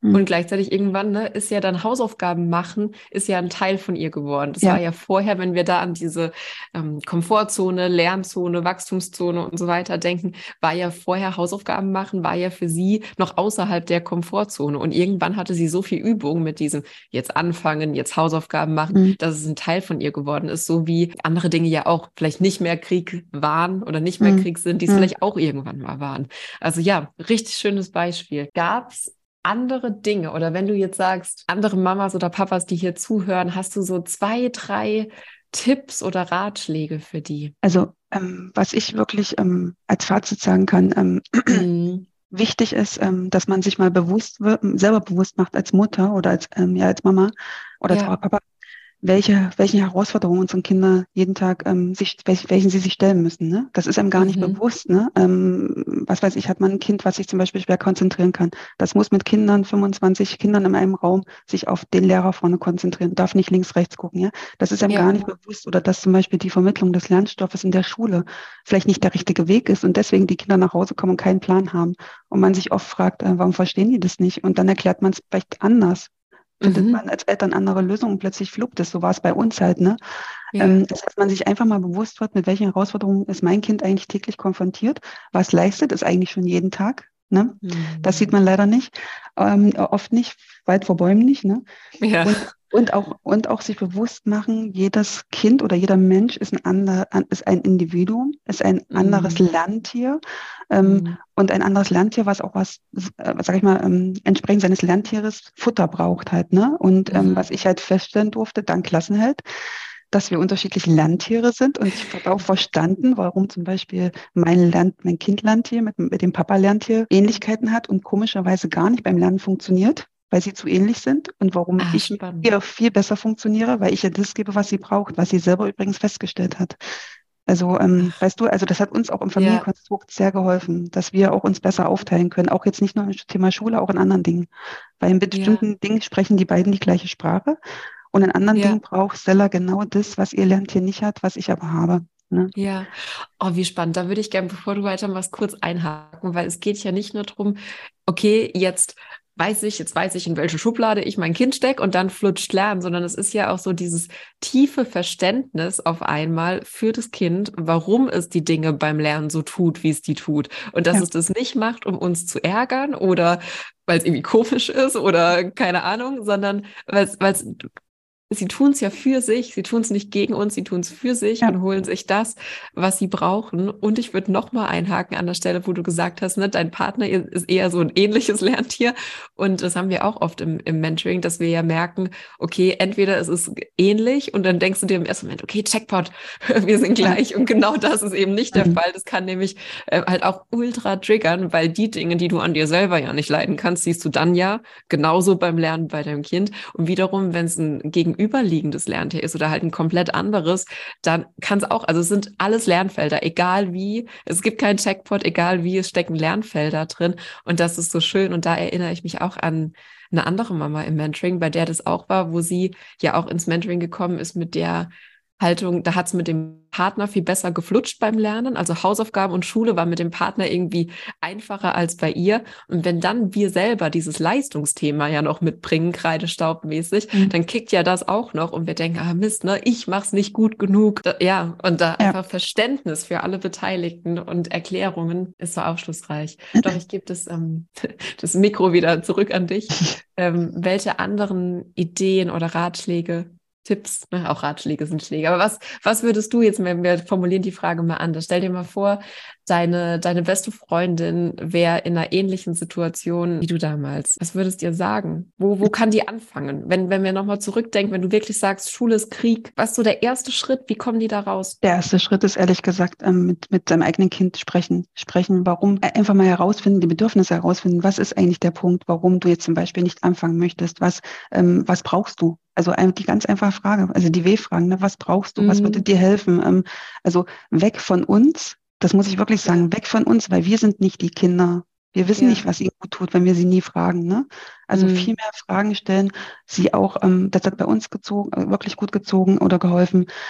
Und gleichzeitig irgendwann, ne, ist ja dann Hausaufgaben machen, ist ja ein Teil von ihr geworden. Das war Ja. ja vorher, wenn wir da an diese ähm, Komfortzone, Lernzone, Wachstumszone und so weiter denken, war ja vorher Hausaufgaben machen, war ja für sie noch außerhalb der Komfortzone. Und irgendwann hatte sie so viel Übung mit diesem jetzt anfangen, jetzt Hausaufgaben machen, Mhm. dass es ein Teil von ihr geworden ist, so wie andere Dinge ja auch vielleicht nicht mehr Krieg waren oder nicht mehr Mhm. Krieg sind, die es Mhm. vielleicht auch irgendwann mal waren. Also ja, richtig schönes Beispiel. Gab's andere Dinge oder wenn du jetzt sagst, andere Mamas oder Papas, die hier zuhören, hast du so zwei, drei Tipps oder Ratschläge für die? Also ähm, was ich wirklich ähm, als Fazit sagen kann, ähm, Mhm. wichtig ist, ähm, dass man sich mal bewusst wird, selber bewusst macht als Mutter oder als, ähm, ja, als Mama oder als Ja. Papa, welche, welche Herausforderungen unsere Kinder jeden Tag ähm, sich, welch, welchen sie sich stellen müssen. Ne? Das ist einem gar nicht Mhm. bewusst. Ne? Ähm, was weiß ich, hat man ein Kind, was sich zum Beispiel schwer konzentrieren kann. Das muss mit Kindern, fünfundzwanzig Kindern in einem Raum, sich auf den Lehrer vorne konzentrieren, darf nicht links, rechts gucken. Ja? Das ist einem Ja. gar nicht bewusst. Oder dass zum Beispiel die Vermittlung des Lernstoffes in der Schule vielleicht nicht der richtige Weg ist und deswegen die Kinder nach Hause kommen und keinen Plan haben. Und man sich oft fragt, äh, warum verstehen die das nicht? Und dann erklärt man es vielleicht anders. Findet Mhm. man als Eltern andere Lösungen, plötzlich fluppt es. So war es bei uns halt, ne? Ja. Ähm, dass man sich einfach mal bewusst wird, mit welchen Herausforderungen ist mein Kind eigentlich täglich konfrontiert. Was leistet es eigentlich schon jeden Tag? Ne? Das sieht Mhm. man leider nicht, ähm, oft nicht, weit vor Bäumen nicht. Ne? Ja. Und, und, auch, und auch sich bewusst machen, jedes Kind oder jeder Mensch ist ein, ander, ist ein Individuum, ist ein anderes Mhm. Lerntier ähm, Mhm. und ein anderes Lerntier, was auch was, äh, sag ich mal, ähm, entsprechend seines Lerntieres Futter braucht halt. Ne? Und ähm, Mhm. was ich halt feststellen durfte, dank Klassenheld, dass wir unterschiedliche Landtiere sind. Und ich habe auch verstanden, warum zum Beispiel mein Land, mein Kind-Landtier mit, mit dem Papa-Landtier Ähnlichkeiten hat und komischerweise gar nicht beim Lernen funktioniert, weil sie zu ähnlich sind. Und warum Ah, ich mit spannend. ihr viel besser funktioniere, weil ich ihr das gebe, was sie braucht, was sie selber übrigens festgestellt hat. Also, ähm, Ach, weißt du, also das hat uns auch im ja, Familienkonstrukt sehr geholfen, dass wir auch uns besser aufteilen können, auch jetzt nicht nur im Thema Schule, auch in anderen Dingen. Weil in ja, bestimmten Dingen sprechen die beiden die gleiche Sprache und in anderen ja, Dingen braucht Stella genau das, was ihr Lerntier nicht hat, was ich aber habe. Ne? ja. Oh, wie spannend. Da würde ich gerne, bevor du weitermachst, kurz einhaken, weil es geht ja nicht nur darum, okay, jetzt weiß ich, jetzt weiß ich, in welche Schublade ich mein Kind stecke und dann flutscht lernen, sondern es ist ja auch so dieses tiefe Verständnis auf einmal für das Kind, warum es die Dinge beim Lernen so tut, wie es die tut. Und dass Ja. es das nicht macht, um uns zu ärgern oder weil es irgendwie komisch ist oder keine Ahnung, sondern weil es sie tun es ja für sich, sie tun es nicht gegen uns, sie tun es für sich Ja. und holen sich das, was sie brauchen. Und ich würde noch mal einhaken an der Stelle, wo du gesagt hast, ne, dein Partner ist eher so ein ähnliches Lerntier. Und das haben wir auch oft im, im Mentoring, dass wir ja merken, okay, entweder es ist ähnlich und dann denkst du dir im ersten Moment, okay, Checkpot, wir sind Ja. gleich. Und genau das ist eben nicht der Mhm. Fall. Das kann nämlich äh, halt auch ultra triggern, weil die Dinge, die du an dir selber ja nicht leiden kannst, siehst du dann ja genauso beim Lernen bei deinem Kind. Und wiederum, wenn es ein gegenüberliegendes Lerntier ist oder halt ein komplett anderes, dann kann es auch, also es sind alles Lernfelder, egal wie, es gibt keinen Checkpot, egal wie, es stecken Lernfelder drin und das ist so schön und da erinnere ich mich auch an eine andere Mama im Mentoring, bei der das auch war, wo sie ja auch ins Mentoring gekommen ist mit der Haltung, da hat es mit dem Partner viel besser geflutscht beim Lernen. Also Hausaufgaben und Schule war mit dem Partner irgendwie einfacher als bei ihr. Und wenn dann wir selber dieses Leistungsthema ja noch mitbringen, kreidestaubmäßig, Mhm. dann kickt ja das auch noch und wir denken, ah Mist, ne, ich mach's nicht gut genug. Da, ja, und da Ja. einfach Verständnis für alle Beteiligten und Erklärungen ist so aufschlussreich. Doch, ich gebe das, ähm, das Mikro wieder zurück an dich. Ähm, welche anderen Ideen oder Ratschläge Tipps, ne? Auch Ratschläge sind Schläge. Aber was, was würdest du jetzt, wenn wir formulieren die Frage mal anders, stell dir mal vor, deine, deine beste Freundin wäre in einer ähnlichen Situation wie du damals. Was würdest du ihr sagen? Wo, wo kann die anfangen? Wenn, wenn wir nochmal zurückdenken, wenn du wirklich sagst, Schule ist Krieg, was ist so der erste Schritt? Wie kommen die da raus? Der erste Schritt ist ehrlich gesagt, ähm, mit, mit seinem eigenen Kind sprechen. Sprechen, warum, äh, einfach mal herausfinden, die Bedürfnisse herausfinden. Was ist eigentlich der Punkt, warum du jetzt zum Beispiel nicht anfangen möchtest? Was, ähm, was brauchst du? Also ein- die ganz einfache Frage, also die W-Fragen, ne? Was brauchst du? Was würde Mhm. dir helfen? Ähm, also weg von uns, das muss ich wirklich Ja, sagen, weg von uns, weil wir sind nicht die Kinder. Wir wissen ja. nicht, was ihnen gut tut, wenn wir sie nie fragen. Ne? Also viel Mhm. mehr Fragen stellen, sie auch, ähm, das hat bei uns gezogen, äh, wirklich gut gezogen oder geholfen,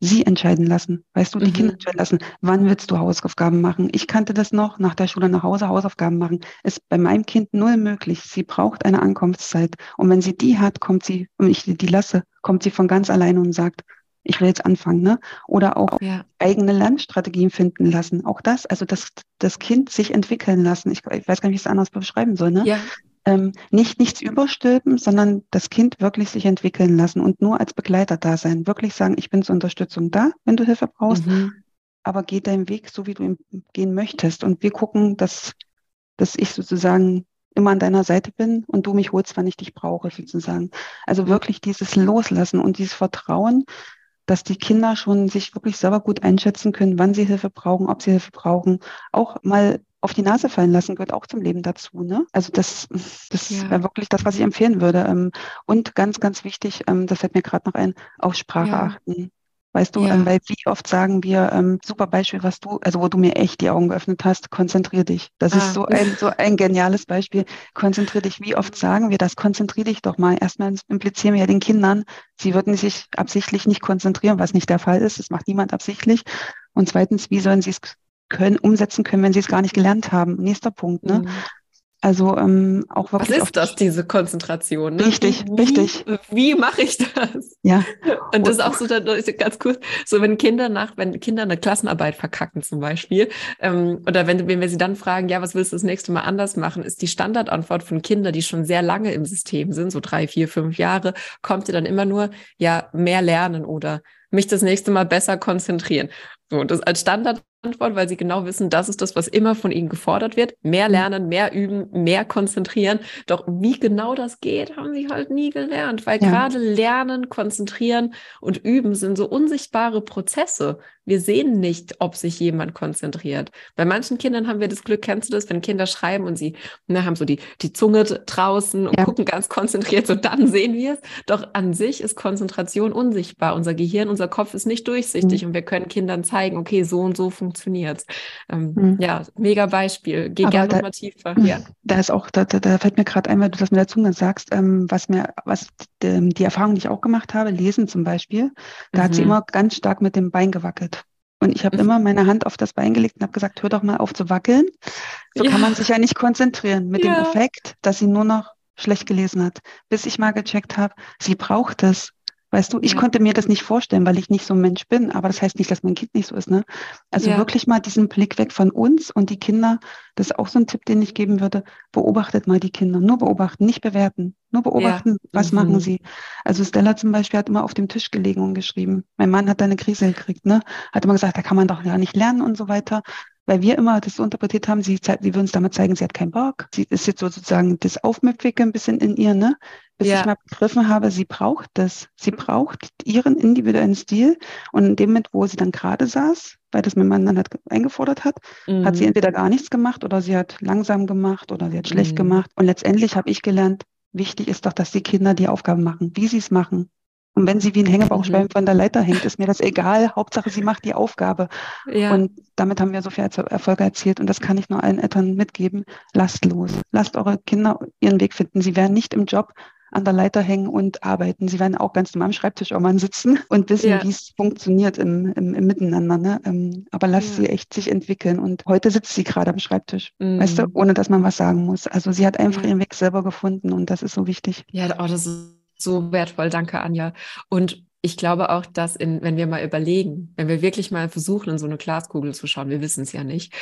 sie entscheiden lassen. Weißt du, die Kinder Mhm. entscheiden lassen. Wann willst du Hausaufgaben machen? Ich kannte das noch, nach der Schule nach Hause Hausaufgaben machen. Ist bei meinem Kind null möglich. Sie braucht eine Ankunftszeit. Und wenn sie die hat, kommt sie, und ich die lasse, kommt sie von ganz alleine und sagt, ich will jetzt anfangen, ne? Oder auch Ja. eigene Lernstrategien finden lassen. Auch das, also das, das Kind sich entwickeln lassen. Ich, ich weiß gar nicht, wie ich es anders beschreiben soll, ne? Ja. Ähm, nicht nichts überstülpen, sondern das Kind wirklich sich entwickeln lassen und nur als Begleiter da sein. Wirklich sagen, ich bin zur Unterstützung da, wenn du Hilfe brauchst, Mhm. aber geh deinen Weg so, wie du ihn gehen möchtest. Und wir gucken, dass, dass ich sozusagen immer an deiner Seite bin und du mich holst, wann ich dich brauche, sozusagen. Also wirklich dieses Loslassen und dieses Vertrauen, dass die Kinder schon sich wirklich selber gut einschätzen können, wann sie Hilfe brauchen, ob sie Hilfe brauchen. Auch mal auf die Nase fallen lassen gehört auch zum Leben dazu. Ne? Also das, das Ja. wäre wirklich das, was ich empfehlen würde. Ähm, Und ganz, ganz wichtig, ähm, das fällt mir gerade noch ein, auf Sprache Ja. achten. Weißt du, ähm, Ja. weil wie oft sagen wir, ähm, super Beispiel, was du, also wo du mir echt die Augen geöffnet hast, konzentrier dich. Das ist Ah. so ein, so ein geniales Beispiel. Konzentrier dich. Wie oft sagen wir das? Konzentrier dich doch mal. Erstmal implizieren wir ja den Kindern, sie würden sich absichtlich nicht konzentrieren, was nicht der Fall ist. Das macht niemand absichtlich. Und zweitens, wie sollen sie es können, umsetzen können, wenn sie es gar nicht gelernt haben? Nächster Punkt, ne? Mhm. Also ähm, auch Was wirklich auf ist das, diese Konzentration, ne? Wie, richtig, wie, richtig, wie mache ich das? ja. Und das Und, ist auch so, da- da ist ganz kurz, so wenn Kinder nach, wenn Kinder eine Klassenarbeit verkacken zum Beispiel, ähm, oder wenn, wenn wir sie dann fragen, ja, was willst du das nächste Mal anders machen, ist die Standardantwort von Kindern, die schon sehr lange im System sind, so drei, vier, fünf Jahre, kommt ja dann immer nur, ja, mehr lernen oder mich das nächste Mal besser konzentrieren. So, das als Standardantwort, weil sie genau wissen, das ist das, was immer von ihnen gefordert wird. Mehr lernen, mehr üben, mehr konzentrieren. Doch wie genau das geht, haben sie halt nie gelernt, weil ja, gerade Lernen, Konzentrieren und Üben sind so unsichtbare Prozesse. Wir sehen nicht, ob sich jemand konzentriert. Bei manchen Kindern haben wir das Glück, kennst du das, wenn Kinder schreiben und sie ne, haben so die, die Zunge draußen und ja, gucken ganz konzentriert, so dann sehen wir es. Doch an sich ist Konzentration unsichtbar. Unser Gehirn, unser Kopf ist nicht durchsichtig mhm. und wir können Kindern zeigen, okay, so und so funktioniert's. Ähm, Mhm. ja, mega Beispiel. Geh Aber gern da, nochmal tiefer. Ja. da ist auch, da, da, da fällt mir gerade ein, weil du das mit der Zunge sagst, ähm, was mir, was die, die Erfahrung, die ich auch gemacht habe, Lesen zum Beispiel, da hat sie Mhm. immer ganz stark mit dem Bein gewackelt. Und ich habe immer meine Hand auf das Bein gelegt und habe gesagt, hör doch mal auf zu wackeln. So kann man Ja, sich ja nicht konzentrieren. Mit dem ja, Effekt, dass sie nur noch schlecht gelesen hat. Bis ich mal gecheckt habe, sie braucht es. Weißt du, ich ja, konnte mir das nicht vorstellen, weil ich nicht so ein Mensch bin. Aber das heißt nicht, dass mein Kind nicht so ist, ne? Also ja, wirklich mal diesen Blick weg von uns und die Kinder. Das ist auch so ein Tipp, den ich geben würde. Beobachtet mal die Kinder. Nur beobachten, nicht bewerten. Nur ja. beobachten, was machen Mhm. sie. Also Stella zum Beispiel hat immer auf dem Tisch gelegen und geschrieben. Mein Mann hat da eine Krise gekriegt, ne? Hat immer gesagt, da kann man doch ja nicht lernen und so weiter. Weil wir immer das so interpretiert haben, sie, zei- sie würden uns damit zeigen, sie hat keinen Bock. Sie ist jetzt sozusagen das Aufmüpfige ein bisschen in ihr, ne? Bis ich Ja, mal begriffen habe, sie braucht das. Sie braucht ihren individuellen Stil. Und in dem Moment, wo sie dann gerade saß, weil das mein Mann dann halt eingefordert hat, hat sie mhm. entweder gar nichts gemacht oder sie hat langsam gemacht oder sie hat schlecht Mhm. gemacht. Und letztendlich habe ich gelernt, wichtig ist doch, dass die Kinder die Aufgaben machen, wie sie es machen. Und wenn sie wie ein Hängebauchschwein Mhm. von der Leiter hängt, ist mir das egal. Hauptsache, sie macht die Aufgabe. Ja, Und damit haben wir so viel Erzo- Erfolge erzielt. Und das kann ich nur allen Eltern mitgeben. Lasst los. Lasst eure Kinder ihren Weg finden. Sie werden nicht im Job an der Leiter hängen und arbeiten. Sie werden auch ganz normal am Schreibtisch irgendwann sitzen und wissen, ja, wie es funktioniert im, im, im Miteinander. Ne? Ähm, aber lasst ja. sie echt sich entwickeln. Und heute sitzt sie gerade am Schreibtisch, weißt du, Mhm. ohne dass man was sagen muss. Also sie hat einfach Ja. ihren Weg selber gefunden und das ist so wichtig. Ja, oh, das ist so wertvoll. Danke, Anja. Und ich glaube auch, dass in, wenn wir mal überlegen, wenn wir wirklich mal versuchen, in so eine Glaskugel zu schauen, wir wissen es ja nicht,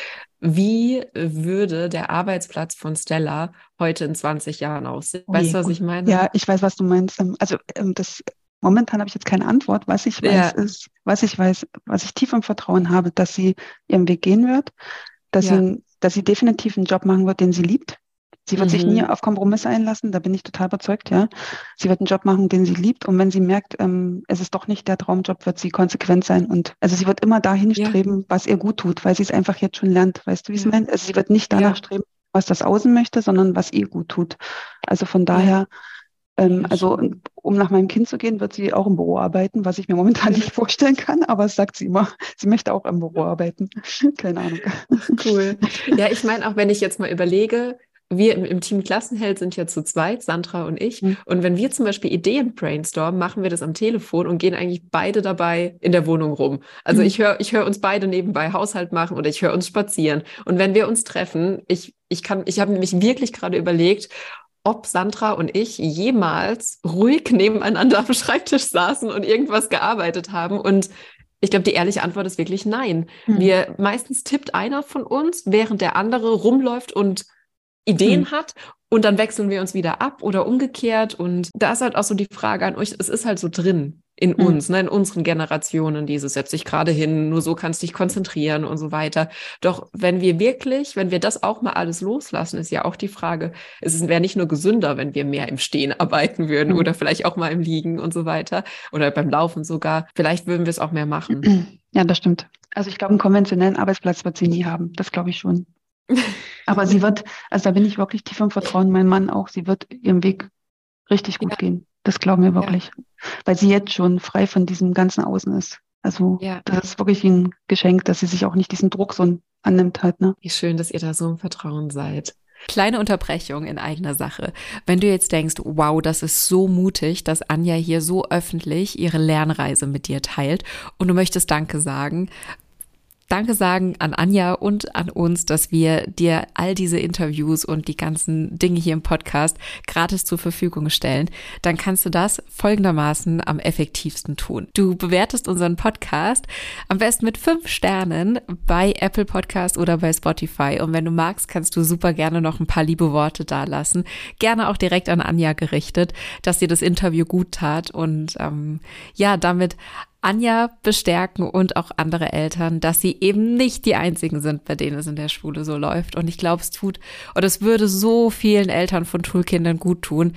wie würde der Arbeitsplatz von Stella heute in zwanzig Jahren aussehen? Oh Weißt je. du, was ich meine? Ja, ich weiß, was du meinst. Ähm, Also ähm, das momentan habe ich jetzt keine Antwort. Was ich weiß, Ja, ist, was ich weiß, was ich tief im Vertrauen habe, dass sie ihren Weg gehen wird, dass ja. sie, dass sie definitiv einen Job machen wird, den sie liebt. Sie wird sich nie Mhm. auf Kompromisse einlassen, da bin ich total überzeugt, ja. Sie wird einen Job machen, den sie liebt. Und wenn sie merkt, ähm, es ist doch nicht der Traumjob, wird sie konsequent sein. Und also sie wird immer dahin Ja, streben, was ihr gut tut, weil sie es einfach jetzt schon lernt. Weißt du, wie ich es ja, meine? Also sie wird nicht danach ja, streben, was das Außen möchte, sondern was ihr gut tut. Also von ja, daher, ähm, ja, also schön. um nach meinem Kind zu gehen, wird sie auch im Büro arbeiten, was ich mir momentan nicht vorstellen kann, aber es sagt sie immer, sie möchte auch im Büro arbeiten. Keine Ahnung. Ach, cool. Ja, ich meine, auch wenn ich jetzt mal überlege, wir im, im Team Klassenheld sind ja zu zweit, Sandra und ich. Mhm. Und wenn wir zum Beispiel Ideen brainstormen, machen wir das am Telefon und gehen eigentlich beide dabei in der Wohnung rum. Also Mhm. ich höre ich hör uns beide nebenbei Haushalt machen oder ich höre uns spazieren. Und wenn wir uns treffen, ich, ich kann, ich habe mich wirklich gerade überlegt, ob Sandra und ich jemals ruhig nebeneinander am Schreibtisch saßen und irgendwas gearbeitet haben. Und ich glaube, die ehrliche Antwort ist wirklich nein. Mhm. Wir meistens tippt einer von uns, während der andere rumläuft und Ideen Mhm. hat und dann wechseln wir uns wieder ab oder umgekehrt. Und da ist halt auch so die Frage an euch, es ist halt so drin in Mhm. uns, ne, in unseren Generationen, dieses setz dich gerade hin, nur so kannst dich konzentrieren und so weiter. Doch wenn wir wirklich, wenn wir das auch mal alles loslassen, ist ja auch die Frage, es wäre nicht nur gesünder, wenn wir mehr im Stehen arbeiten würden Mhm. oder vielleicht auch mal im Liegen und so weiter oder beim Laufen sogar. Vielleicht würden wir es auch mehr machen. Ja, das stimmt. Also ich glaube, einen konventionellen Arbeitsplatz wird sie nie haben. Das glaube ich schon. Aber sie wird, also da bin ich wirklich tief im Vertrauen, mein Mann auch, sie wird ihren Weg richtig gut Ja, gehen. Das glauben wir ja, wirklich. Weil sie jetzt schon frei von diesem ganzen Außen ist. Also ja. das ist wirklich ein Geschenk, dass sie sich auch nicht diesen Druck so annimmt halt, ne? Wie schön, dass ihr da so im Vertrauen seid. Kleine Unterbrechung in eigener Sache. Wenn du jetzt denkst, wow, das ist so mutig, dass Anja hier so öffentlich ihre Lernreise mit dir teilt und du möchtest Danke sagen, Danke sagen an Anja und an uns, dass wir dir all diese Interviews und die ganzen Dinge hier im Podcast gratis zur Verfügung stellen, dann kannst du das folgendermaßen am effektivsten tun. Du bewertest unseren Podcast am besten mit fünf Sternen bei Apple Podcast oder bei Spotify. Und wenn du magst, kannst du super gerne noch ein paar liebe Worte dalassen. Gerne auch direkt an Anja gerichtet, dass dir das Interview gut tat und ähm, ja, damit Anja bestärken und auch andere Eltern, dass sie eben nicht die einzigen sind, bei denen es in der Schule so läuft. Und ich glaube, es tut, oder es würde so vielen Eltern von Schulkindern gut tun,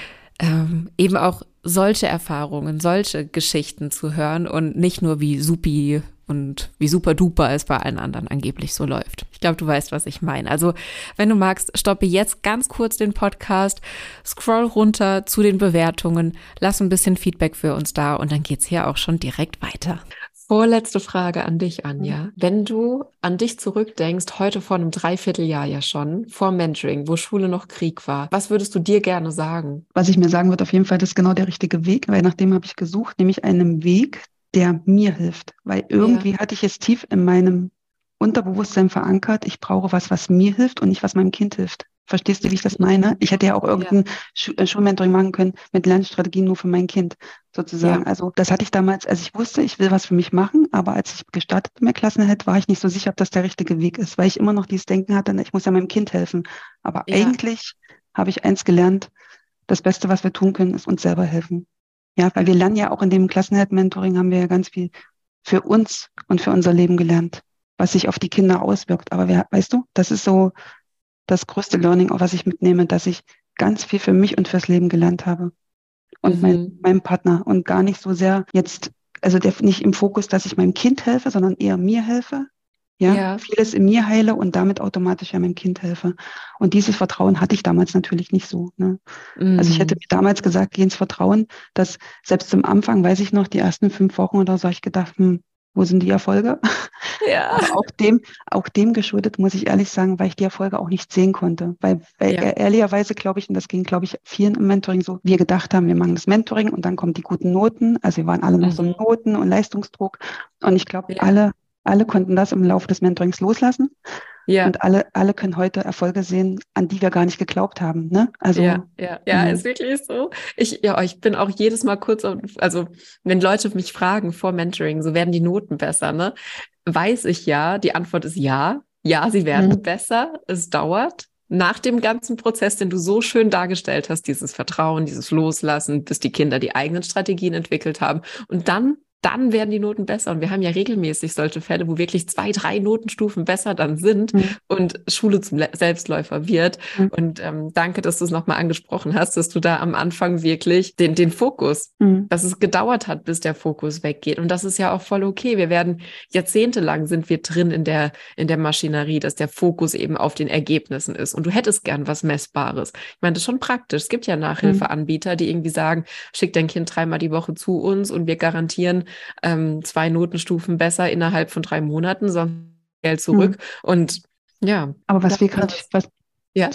ähm, eben auch solche Erfahrungen, solche Geschichten zu hören und nicht nur wie supi und wie super duper es bei allen anderen angeblich so läuft. Ich glaube, du weißt, was ich meine. Also, wenn du magst, stoppe jetzt ganz kurz den Podcast, scroll runter zu den Bewertungen, lass ein bisschen Feedback für uns da und dann geht's hier auch schon direkt weiter. Vorletzte Frage an dich, Anja. Wenn du an dich zurückdenkst, heute vor einem Dreivierteljahr ja schon, vor Mentoring, wo Schule noch Krieg war, was würdest du dir gerne sagen? Was ich mir sagen würde, auf jeden Fall, das ist genau der richtige Weg, weil nach dem habe ich gesucht, nämlich einen Weg, der mir hilft. Weil irgendwie Ja. hatte ich es tief in meinem Unterbewusstsein verankert, ich brauche was, was mir hilft und nicht, was meinem Kind hilft. Verstehst du, wie ich das meine? Ich hätte ja auch irgendein Schu- äh, Schulmentoring machen können mit Lernstrategien nur für mein Kind sozusagen. Ja. Also das hatte ich damals, als ich wusste, ich will was für mich machen, aber als ich gestartet bin mit Klassenhalt, war ich nicht so sicher, ob das der richtige Weg ist, weil ich immer noch dieses Denken hatte, ich muss ja meinem Kind helfen. Aber Ja. eigentlich habe ich eins gelernt, das Beste, was wir tun können, ist uns selber helfen. Ja, weil wir lernen ja auch in dem Klassenhalt-Mentoring haben wir ja ganz viel für uns und für unser Leben gelernt, was sich auf die Kinder auswirkt. Aber wer, weißt du, das ist so das größte Learning, auch was ich mitnehme, dass ich ganz viel für mich und fürs Leben gelernt habe. Und Mhm. mein, meinem Partner und gar nicht so sehr jetzt, also der, nicht im Fokus, dass ich meinem Kind helfe, sondern eher mir helfe. Ja, Ja. vieles in mir heile und damit automatisch ja meinem Kind helfe. Und dieses Vertrauen hatte ich damals natürlich nicht so. Ne? Also ich hätte Mhm. mir damals gesagt, geh ins Vertrauen, dass selbst zum Anfang, weiß ich noch, die ersten fünf Wochen oder so, habe ich gedacht, hm, wo sind die Erfolge? Ja. Aber auch dem, auch dem geschuldet, muss ich ehrlich sagen, weil ich die Erfolge auch nicht sehen konnte. Weil, weil Ja. ehr- ehrlicherweise glaube ich, und das ging, glaube ich, vielen im Mentoring so, wir gedacht haben, wir machen das Mentoring und dann kommen die guten Noten. Also wir waren alle noch so im Mhm. Noten- und Leistungsdruck. Und ich glaube, Ja. alle, alle konnten das im Laufe des Mentorings loslassen. Ja. Und alle, alle können heute Erfolge sehen, an die wir gar nicht geglaubt haben. Ne? Also, Ja, ja, ja, genau. ist wirklich so. Ich, ja, ich bin auch jedes Mal kurz, auf- also wenn Leute mich fragen vor Mentoring, so werden die Noten besser, ne? Weiß ich ja, die Antwort ist ja. Ja, sie werden Mhm. besser. Es dauert. Nach dem ganzen Prozess, den du so schön dargestellt hast, dieses Vertrauen, dieses Loslassen, bis die Kinder die eigenen Strategien entwickelt haben. Und dann, dann werden die Noten besser. Und wir haben ja regelmäßig solche Fälle, wo wirklich zwei, drei Notenstufen besser dann sind Mhm. und Schule zum Le- Selbstläufer wird. Mhm. Und ähm, danke, dass du es nochmal angesprochen hast, dass du da am Anfang wirklich den, den Fokus, Mhm. dass es gedauert hat, bis der Fokus weggeht. Und das ist ja auch voll okay. Wir werden jahrzehntelang sind wir drin in der, in der Maschinerie, dass der Fokus eben auf den Ergebnissen ist. Und du hättest gern was Messbares. Ich meine, das ist schon praktisch. Es gibt ja Nachhilfeanbieter, die irgendwie sagen, schick dein Kind dreimal die Woche zu uns und wir garantieren ähm, zwei Notenstufen besser innerhalb von drei Monaten, sonst Geld zurück. Mhm. Und ja, Aber was das wir ist gerade, das. was, Ja. sorry.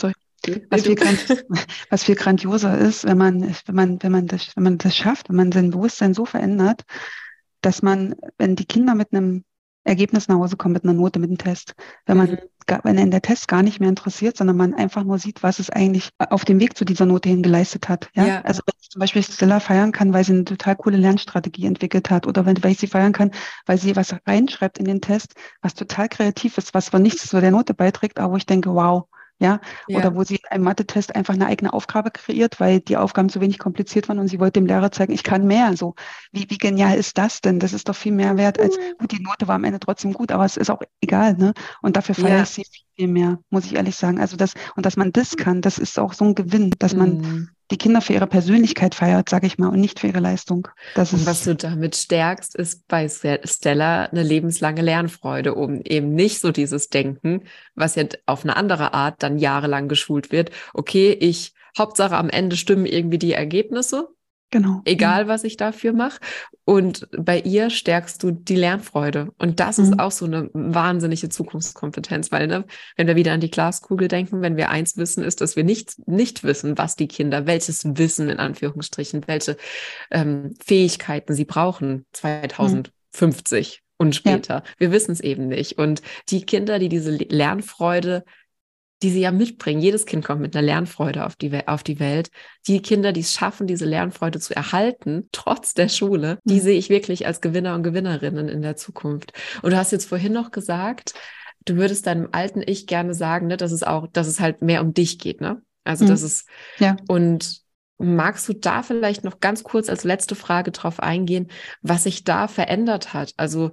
was viel, grandios, was viel grandioser ist, wenn man, wenn man, wenn man das, wenn man das schafft, wenn man sein Bewusstsein so verändert, dass man, wenn die Kinder mit einem Ergebnis nach Hause kommen, mit einer Note, mit einem Test, wenn man, Mhm. gar, wenn einen der Test gar nicht mehr interessiert, sondern man einfach nur sieht, was es eigentlich auf dem Weg zu dieser Note hin geleistet hat. Ja? Ja. Also wenn ich zum Beispiel Stella feiern kann, weil sie eine total coole Lernstrategie entwickelt hat, oder wenn, weil ich sie feiern kann, weil sie was reinschreibt in den Test, was total kreativ ist, was zwar nichts zu der Note beiträgt, aber wo ich denke, wow. Ja, Ja. oder wo sie in einem Mathe-Test einfach eine eigene Aufgabe kreiert, weil die Aufgaben zu wenig kompliziert waren und sie wollte dem Lehrer zeigen, ich kann mehr. So, wie, wie genial ist das denn? Das ist doch viel mehr wert als, gut, die Note war am Ende trotzdem gut, aber es ist auch egal, ne? Und dafür feiere Ja. ich sie viel, viel mehr, muss ich ehrlich sagen. Also das, und dass man das kann, das ist auch so ein Gewinn, dass man Mhm. die Kinder für ihre Persönlichkeit feiert, sage ich mal, und nicht für ihre Leistung. Das Und ist, was du damit stärkst, ist bei Stella eine lebenslange Lernfreude, um eben nicht so dieses Denken, was ja auf eine andere Art dann jahrelang geschult wird. Okay, ich, Hauptsache am Ende stimmen irgendwie die Ergebnisse, genau. egal was ich dafür mache. Und bei ihr stärkst du die Lernfreude. Und das ist Mhm. auch so eine wahnsinnige Zukunftskompetenz, weil, ne, wenn wir wieder an die Glaskugel denken, wenn wir eins wissen, ist, dass wir nicht, nicht wissen, was die Kinder, welches Wissen in Anführungsstrichen, welche ähm, Fähigkeiten sie brauchen zweitausendfünfzig und Ja. später. Wir wissen es eben nicht. Und die Kinder, die diese Lernfreude, die sie ja mitbringen, jedes Kind kommt mit einer Lernfreude auf die, We- auf die Welt. Die Kinder, die es schaffen, diese Lernfreude zu erhalten, trotz der Schule, die Mhm. sehe ich wirklich als Gewinner und Gewinnerinnen in der Zukunft. Und du hast jetzt vorhin noch gesagt, du würdest deinem alten Ich gerne sagen, ne, dass es auch, dass es halt mehr um dich geht, ne? Also, Mhm. dass es, Ja. und magst du da vielleicht noch ganz kurz als letzte Frage drauf eingehen, was sich da verändert hat? Also,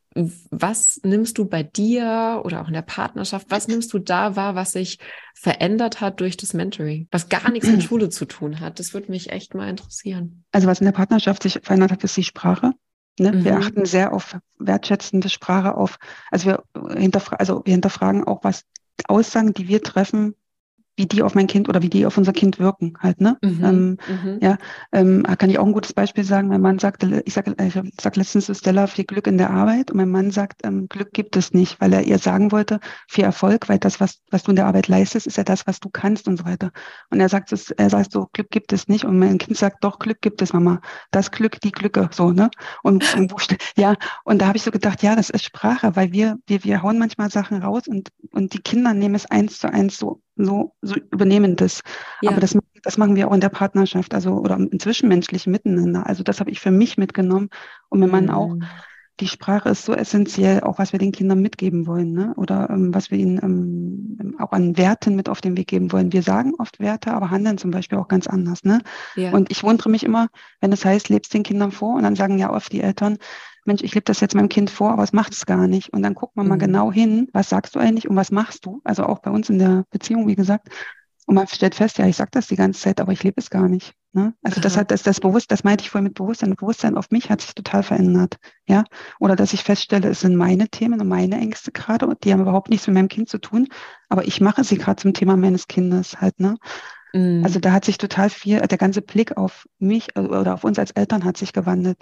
was nimmst du bei dir oder auch in der Partnerschaft, was nimmst du da wahr, was sich verändert hat durch das Mentoring, was gar nichts mit Schule zu tun hat? Das würde mich echt mal interessieren. Also was in der Partnerschaft sich verändert hat, ist die Sprache. Ne? Mhm. Wir achten sehr auf wertschätzende Sprache, auf, also wir, hinterfra also wir hinterfragen auch, was Aussagen, die wir treffen, wie die auf mein Kind oder wie die auf unser Kind wirken halt, ne? Mhm. Ähm, Mhm. ja, ähm, da kann ich auch ein gutes Beispiel sagen. Mein Mann sagte, ich sage ich sag letztens zu Stella, viel Glück in der Arbeit. Und mein Mann sagt, ähm, Glück gibt es nicht, weil er ihr sagen wollte, viel Erfolg, weil das, was, was du in der Arbeit leistest, ist ja das, was du kannst und so weiter. Und er sagt, es, er sagt so, Glück gibt es nicht. Und mein Kind sagt, doch, Glück gibt es, Mama. Das Glück, die Glücke, so, ne? Und, und wo ste- ja, und da habe ich so gedacht, ja, das ist Sprache, weil wir, wir, wir hauen manchmal Sachen raus und, und die Kinder nehmen es eins zu eins so so, so übernehmen das. Ja. Aber das, das machen wir auch in der Partnerschaft, also oder im zwischenmenschlichen Miteinander. Also das habe ich für mich mitgenommen und mein Mann auch. Mhm. Die Sprache ist so essentiell, auch was wir den Kindern mitgeben wollen, ne? Oder ähm, was wir ihnen ähm, auch an Werten mit auf den Weg geben wollen. Wir sagen oft Werte, aber handeln zum Beispiel auch ganz anders, ne? Ja. Und ich wundere mich immer, wenn es heißt, lebst den Kindern vor, und dann sagen ja oft die Eltern, Mensch, ich lebe das jetzt meinem Kind vor, aber es macht es gar nicht. Und dann guckt man mal Mhm. genau hin, was sagst du eigentlich und was machst du? Also auch bei uns in der Beziehung, wie gesagt. Und man stellt fest, ja, ich sage das die ganze Zeit, aber ich lebe es gar nicht. Ne? Also das Aha. hat das, das Bewusst, das meinte ich vorhin mit Bewusstsein. Das Bewusstsein auf mich hat sich total verändert. Ja, oder dass ich feststelle, es sind meine Themen und meine Ängste gerade, und die haben überhaupt nichts mit meinem Kind zu tun, aber ich mache sie gerade zum Thema meines Kindes halt, ne? Mhm. Also da hat sich total viel, der ganze Blick auf mich oder auf uns als Eltern hat sich gewandelt.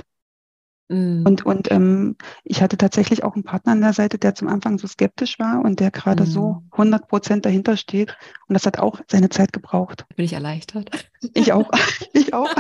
Mhm. Und, und ähm, ich hatte tatsächlich auch einen Partner an der Seite, der zum Anfang so skeptisch war und der gerade Mhm. so hundert Prozent dahinter steht. Und das hat auch seine Zeit gebraucht. Bin ich erleichtert? Ich auch. Ich auch.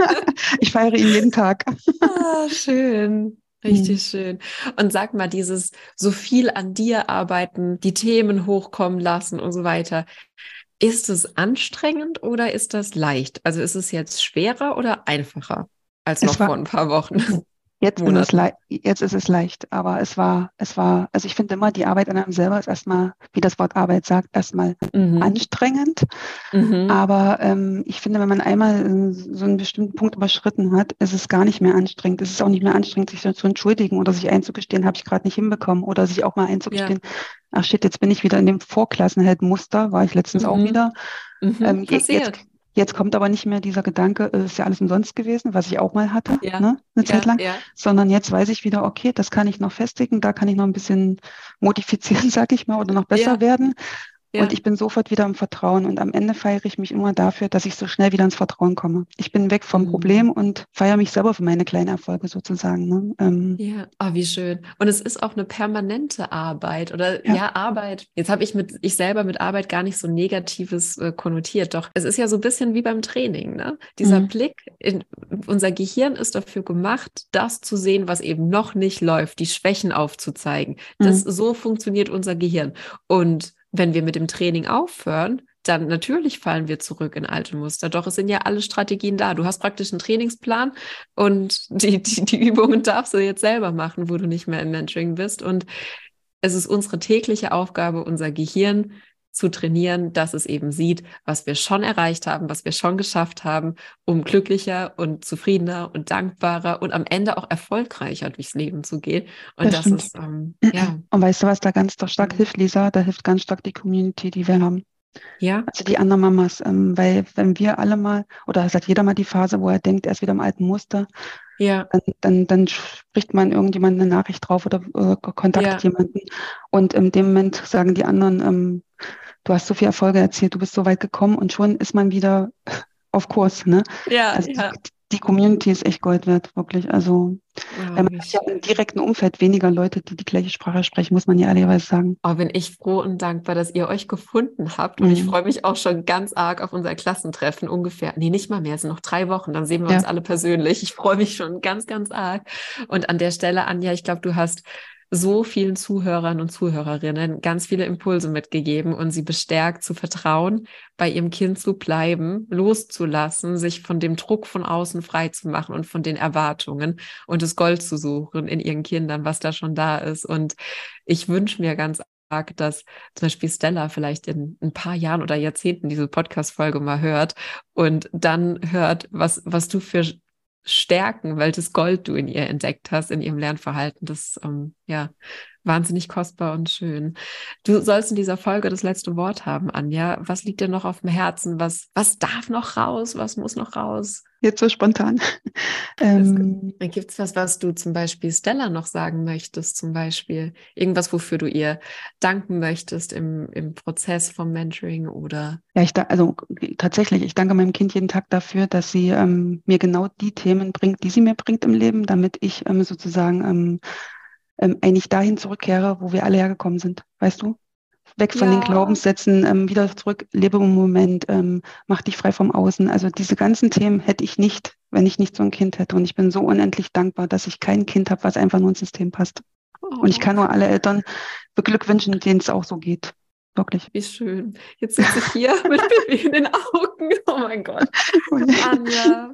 Ich feiere ihn jeden Tag. Ah, schön. Richtig Mhm. schön. Und sag mal, dieses so viel an dir arbeiten, die Themen hochkommen lassen und so weiter. Ist es anstrengend oder ist das leicht? Also ist es jetzt schwerer oder einfacher als noch Es war, vor ein paar Wochen, Jetzt ist es Monaten? leicht, jetzt ist es leicht, aber es war, es war, also ich finde immer, die Arbeit an einem selber ist erstmal, wie das Wort Arbeit sagt, erstmal Mhm. anstrengend. Mhm. Aber ähm, ich finde, wenn man einmal äh, so einen bestimmten Punkt überschritten hat, ist es gar nicht mehr anstrengend. Es ist auch nicht mehr anstrengend, sich so zu entschuldigen oder sich einzugestehen, habe ich gerade nicht hinbekommen, oder sich auch mal Ja. einzugestehen, ach shit, jetzt bin ich wieder in dem Vorklassenheld-Muster, war ich letztens auch Mhm. wieder. Mhm. Ähm, je- jetzt, Passiert. jetzt kommt aber nicht mehr dieser Gedanke, es ist ja alles umsonst gewesen, was ich auch mal hatte, Ja. ne, eine Zeit Ja. lang, Ja. sondern jetzt weiß ich wieder, okay, das kann ich noch festigen, da kann ich noch ein bisschen modifizieren, sag ich mal, oder noch besser Ja. werden. Ja. Und ich bin sofort wieder im Vertrauen. Und am Ende feiere ich mich immer dafür, dass ich so schnell wieder ins Vertrauen komme. Ich bin weg vom Mhm. Problem und feiere mich selber für meine kleinen Erfolge sozusagen. Ne? Ähm, Ja, oh, wie schön. Und es ist auch eine permanente Arbeit oder Ja. ja, Arbeit. Jetzt habe ich mit ich selber mit Arbeit gar nicht so Negatives äh, konnotiert. Doch es ist ja so ein bisschen wie beim Training, ne? Dieser Mhm. Blick in unser Gehirn ist dafür gemacht, das zu sehen, was eben noch nicht läuft, die Schwächen aufzuzeigen. Das Mhm. so funktioniert unser Gehirn. Und wenn wir mit dem Training aufhören, dann natürlich fallen wir zurück in alte Muster. Doch es sind ja alle Strategien da. Du hast praktisch einen Trainingsplan und die, die, die Übungen darfst du jetzt selber machen, wo du nicht mehr im Mentoring bist. Und es ist unsere tägliche Aufgabe, unser Gehirn zu trainieren, dass es eben sieht, was wir schon erreicht haben, was wir schon geschafft haben, um glücklicher und zufriedener und dankbarer und am Ende auch erfolgreicher durchs Leben zu gehen. Und Das das, stimmt. ist, ähm, ja. Und weißt du, was da ganz stark Mhm. hilft, Lisa? Da hilft ganz stark die Community, die wir haben. Ja, Also die anderen Mamas. Ähm, weil wenn wir alle mal, oder es hat jeder mal die Phase, wo er denkt, er ist wieder im alten Muster, ja, dann, dann, dann spricht man irgendjemand eine Nachricht drauf oder äh, kontaktet ja, jemanden. Und in dem Moment sagen die anderen, ähm, du hast so viele Erfolge erzielt, du bist so weit gekommen und schon ist man wieder auf Kurs. Ne? ja, Also ja. die, die Community ist echt Gold wert, wirklich. Also weil Oh, man wie hat ja schön. im direkten Umfeld weniger Leute, die die gleiche Sprache sprechen, muss man ja ehrlicherweise sagen. Oh, bin ich froh und dankbar, dass ihr euch gefunden habt. Und ich Mhm. freue mich auch schon ganz arg auf unser Klassentreffen ungefähr. Nee, nicht mal mehr, es sind noch drei Wochen. Dann sehen wir uns Ja. alle persönlich. Ich freue mich schon ganz, ganz arg. Und an der Stelle, Anja, ich glaube, du hast so vielen Zuhörern und Zuhörerinnen ganz viele Impulse mitgegeben und sie bestärkt zu vertrauen, bei ihrem Kind zu bleiben, loszulassen, sich von dem Druck von außen frei zu machen und von den Erwartungen und das Gold zu suchen in ihren Kindern, was da schon da ist. Und ich wünsche mir ganz arg, dass zum Beispiel Stella vielleicht in ein paar Jahren oder Jahrzehnten diese Podcast-Folge mal hört und dann hört, was, was du für Stärken, welches Gold du in ihr entdeckt hast, in ihrem Lernverhalten. Das ist ähm, ja wahnsinnig kostbar und schön. Du sollst in dieser Folge das letzte Wort haben, Anja. Was liegt dir noch auf dem Herzen? Was, was darf noch raus? Was muss noch raus? Jetzt so spontan. ähm, Gibt es was, was du zum Beispiel Stella noch sagen möchtest? Zum Beispiel irgendwas, wofür du ihr danken möchtest im, im Prozess vom Mentoring oder? ja, ich da, also tatsächlich, ich danke meinem Kind jeden Tag dafür, dass sie ähm, mir genau die Themen bringt, die sie mir bringt im Leben, damit ich ähm, sozusagen ähm, ähm, eigentlich dahin zurückkehre, wo wir alle hergekommen sind. Weißt du? Weg von den Ja. Glaubenssätzen, ähm, wieder zurück, lebe im Moment, ähm, mach dich frei vom Außen. Also diese ganzen Themen hätte ich nicht, wenn ich nicht so ein Kind hätte. Und ich bin so unendlich dankbar, dass ich kein Kind habe, was einfach nur ins System passt. Und ich Oh, kann nur alle Eltern beglückwünschen, denen es auch so geht. Wirklich. wie schön. Jetzt sitze ich hier mit Baby in den Augen. Oh mein Gott. Anja.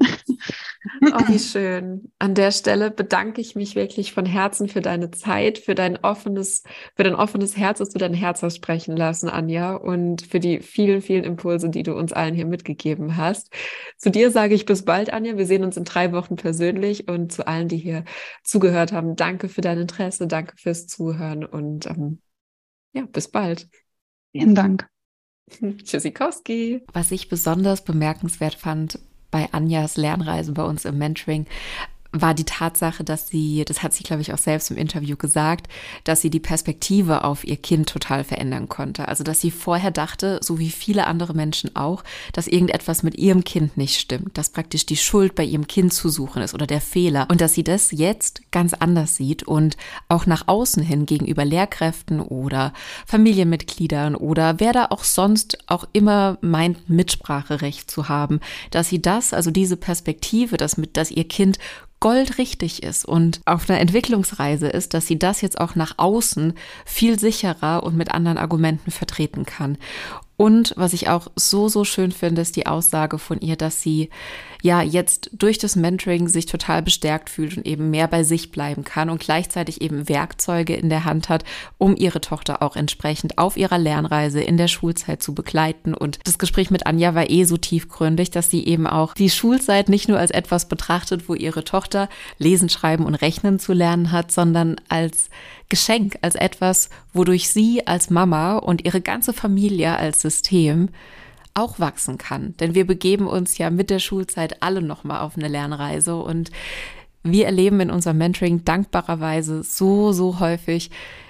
Oh, wie schön. An der Stelle bedanke ich mich wirklich von Herzen für deine Zeit, für dein offenes, für dein offenes Herz, dass du dein Herz hast sprechen lassen, Anja, und für die vielen, vielen Impulse, die du uns allen hier mitgegeben hast. Zu dir sage ich bis bald, Anja. Wir sehen uns in drei Wochen persönlich und zu allen, die hier zugehört haben, danke für dein Interesse, danke fürs Zuhören und ähm, ja, bis bald. Vielen Dank. Tschüssikowski. Was ich besonders bemerkenswert fand bei Anjas Lernreise bei uns im Mentoring, war die Tatsache, dass sie, das hat sie, glaube ich, auch selbst im Interview gesagt, dass sie die Perspektive auf ihr Kind total verändern konnte. Also, dass sie vorher dachte, so wie viele andere Menschen auch, dass irgendetwas mit ihrem Kind nicht stimmt, dass praktisch die Schuld bei ihrem Kind zu suchen ist oder der Fehler. Und dass sie das jetzt ganz anders sieht und auch nach außen hin gegenüber Lehrkräften oder Familienmitgliedern oder wer da auch sonst auch immer meint, Mitspracherecht zu haben, dass sie das, also diese Perspektive, dass mit, dass ihr Kind goldrichtig ist und auf einer Entwicklungsreise ist, dass sie das jetzt auch nach außen viel sicherer und mit anderen Argumenten vertreten kann. Und was ich auch so, so schön finde, ist die Aussage von ihr, dass sie ja jetzt durch das Mentoring sich total bestärkt fühlt und eben mehr bei sich bleiben kann und gleichzeitig eben Werkzeuge in der Hand hat, um ihre Tochter auch entsprechend auf ihrer Lernreise in der Schulzeit zu begleiten. Und das Gespräch mit Anja war eh so tiefgründig, dass sie eben auch die Schulzeit nicht nur als etwas betrachtet, wo ihre Tochter lesen, schreiben und rechnen zu lernen hat, sondern als Geschenk, als etwas, wodurch sie als Mama und ihre ganze Familie als System auch wachsen kann. Denn wir begeben uns ja mit der Schulzeit alle nochmal auf eine Lernreise und wir erleben in unserem Mentoring dankbarerweise so, so häufig,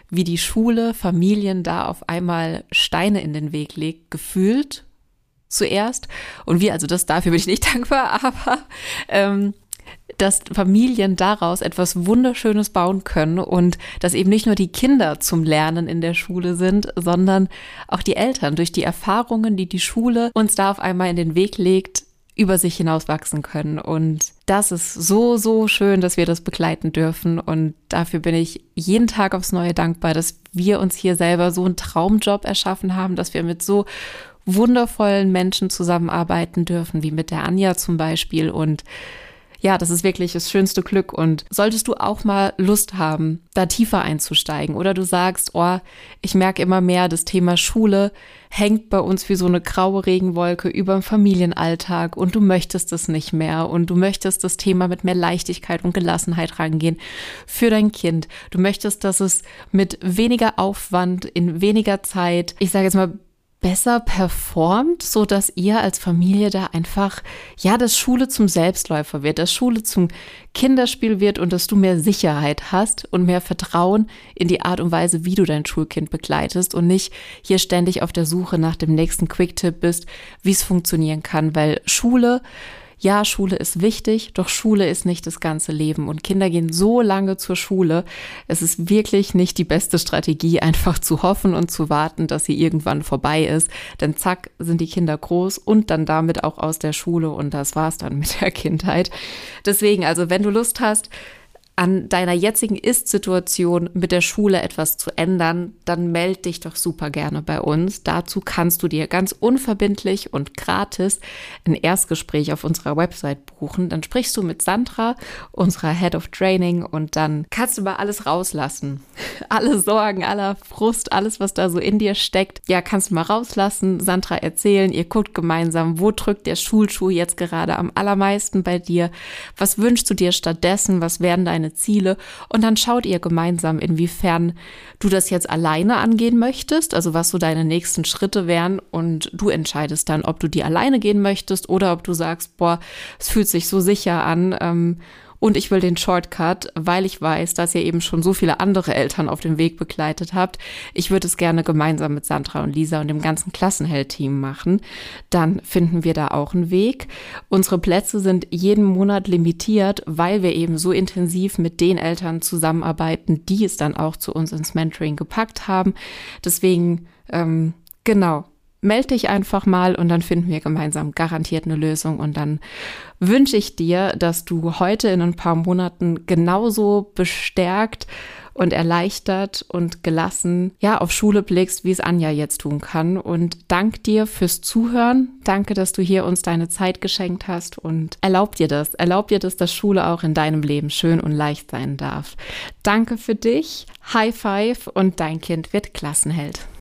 wie die Schule Familien da auf einmal Steine in den Weg legt, gefühlt zuerst. Und wie, also das, dafür bin ich nicht dankbar, aber ähm, dass Familien daraus etwas Wunderschönes bauen können und dass eben nicht nur die Kinder zum Lernen in der Schule sind, sondern auch die Eltern durch die Erfahrungen, die die Schule uns da auf einmal in den Weg legt, über sich hinauswachsen können. Und das ist so, so schön, dass wir das begleiten dürfen. Und dafür bin ich jeden Tag aufs Neue dankbar, dass wir uns hier selber so einen Traumjob erschaffen haben, dass wir mit so wundervollen Menschen zusammenarbeiten dürfen, wie mit der Anja zum Beispiel. Und ja, das ist wirklich das schönste Glück. Und solltest du auch mal Lust haben, da tiefer einzusteigen oder du sagst, oh, ich merke immer mehr, das Thema Schule hängt bei uns wie so eine graue Regenwolke über dem Familienalltag und du möchtest es nicht mehr und du möchtest das Thema mit mehr Leichtigkeit und Gelassenheit rangehen für dein Kind. Du möchtest, dass es mit weniger Aufwand in weniger Zeit, ich sage jetzt mal, besser performt, so dass ihr als Familie da einfach, ja, dass Schule zum Selbstläufer wird, dass Schule zum Kinderspiel wird und dass du mehr Sicherheit hast und mehr Vertrauen in die Art und Weise, wie du dein Schulkind begleitest und nicht hier ständig auf der Suche nach dem nächsten Quick-Tipp bist, wie es funktionieren kann, weil Schule, ja, Schule ist wichtig, doch Schule ist nicht das ganze Leben und Kinder gehen so lange zur Schule. Es ist wirklich nicht die beste Strategie, einfach zu hoffen und zu warten, dass sie irgendwann vorbei ist, denn zack, sind die Kinder groß und dann damit auch aus der Schule und das war's dann mit der Kindheit. Deswegen, also wenn du Lust hast, an deiner jetzigen Ist-Situation mit der Schule etwas zu ändern, dann melde dich doch super gerne bei uns. Dazu kannst du dir ganz unverbindlich und gratis ein Erstgespräch auf unserer Website buchen. Dann sprichst du mit Sandra, unserer Head of Training, und dann kannst du mal alles rauslassen. Alle Sorgen, aller Frust, alles, was da so in dir steckt, ja, kannst du mal rauslassen, Sandra erzählen. Ihr guckt gemeinsam, wo drückt der Schulschuh jetzt gerade am allermeisten bei dir? Was wünschst du dir stattdessen? Was werden deine Ziele? Und dann schaut ihr gemeinsam, inwiefern du das jetzt alleine angehen möchtest, also was so deine nächsten Schritte wären, und du entscheidest dann, ob du die alleine gehen möchtest oder ob du sagst, boah, es fühlt sich so sicher an, ähm, und ich will den Shortcut, weil ich weiß, dass ihr eben schon so viele andere Eltern auf dem Weg begleitet habt. Ich würde es gerne gemeinsam mit Sandra und Lisa und dem ganzen Klassenheld-Team machen. Dann finden wir da auch einen Weg. Unsere Plätze sind jeden Monat limitiert, weil wir eben so intensiv mit den Eltern zusammenarbeiten, die es dann auch zu uns ins Mentoring gepackt haben. Deswegen, ähm, genau. Meld dich einfach mal und dann finden wir gemeinsam garantiert eine Lösung. Und dann wünsche ich dir, dass du heute in ein paar Monaten genauso bestärkt und erleichtert und gelassen, ja, auf Schule blickst, wie es Anja jetzt tun kann. Und dank dir fürs Zuhören. Danke, dass du hier uns deine Zeit geschenkt hast, und erlaub dir das. Erlaub dir das, dass Schule auch in deinem Leben schön und leicht sein darf. Danke für dich. High Five und dein Kind wird Klassenheld.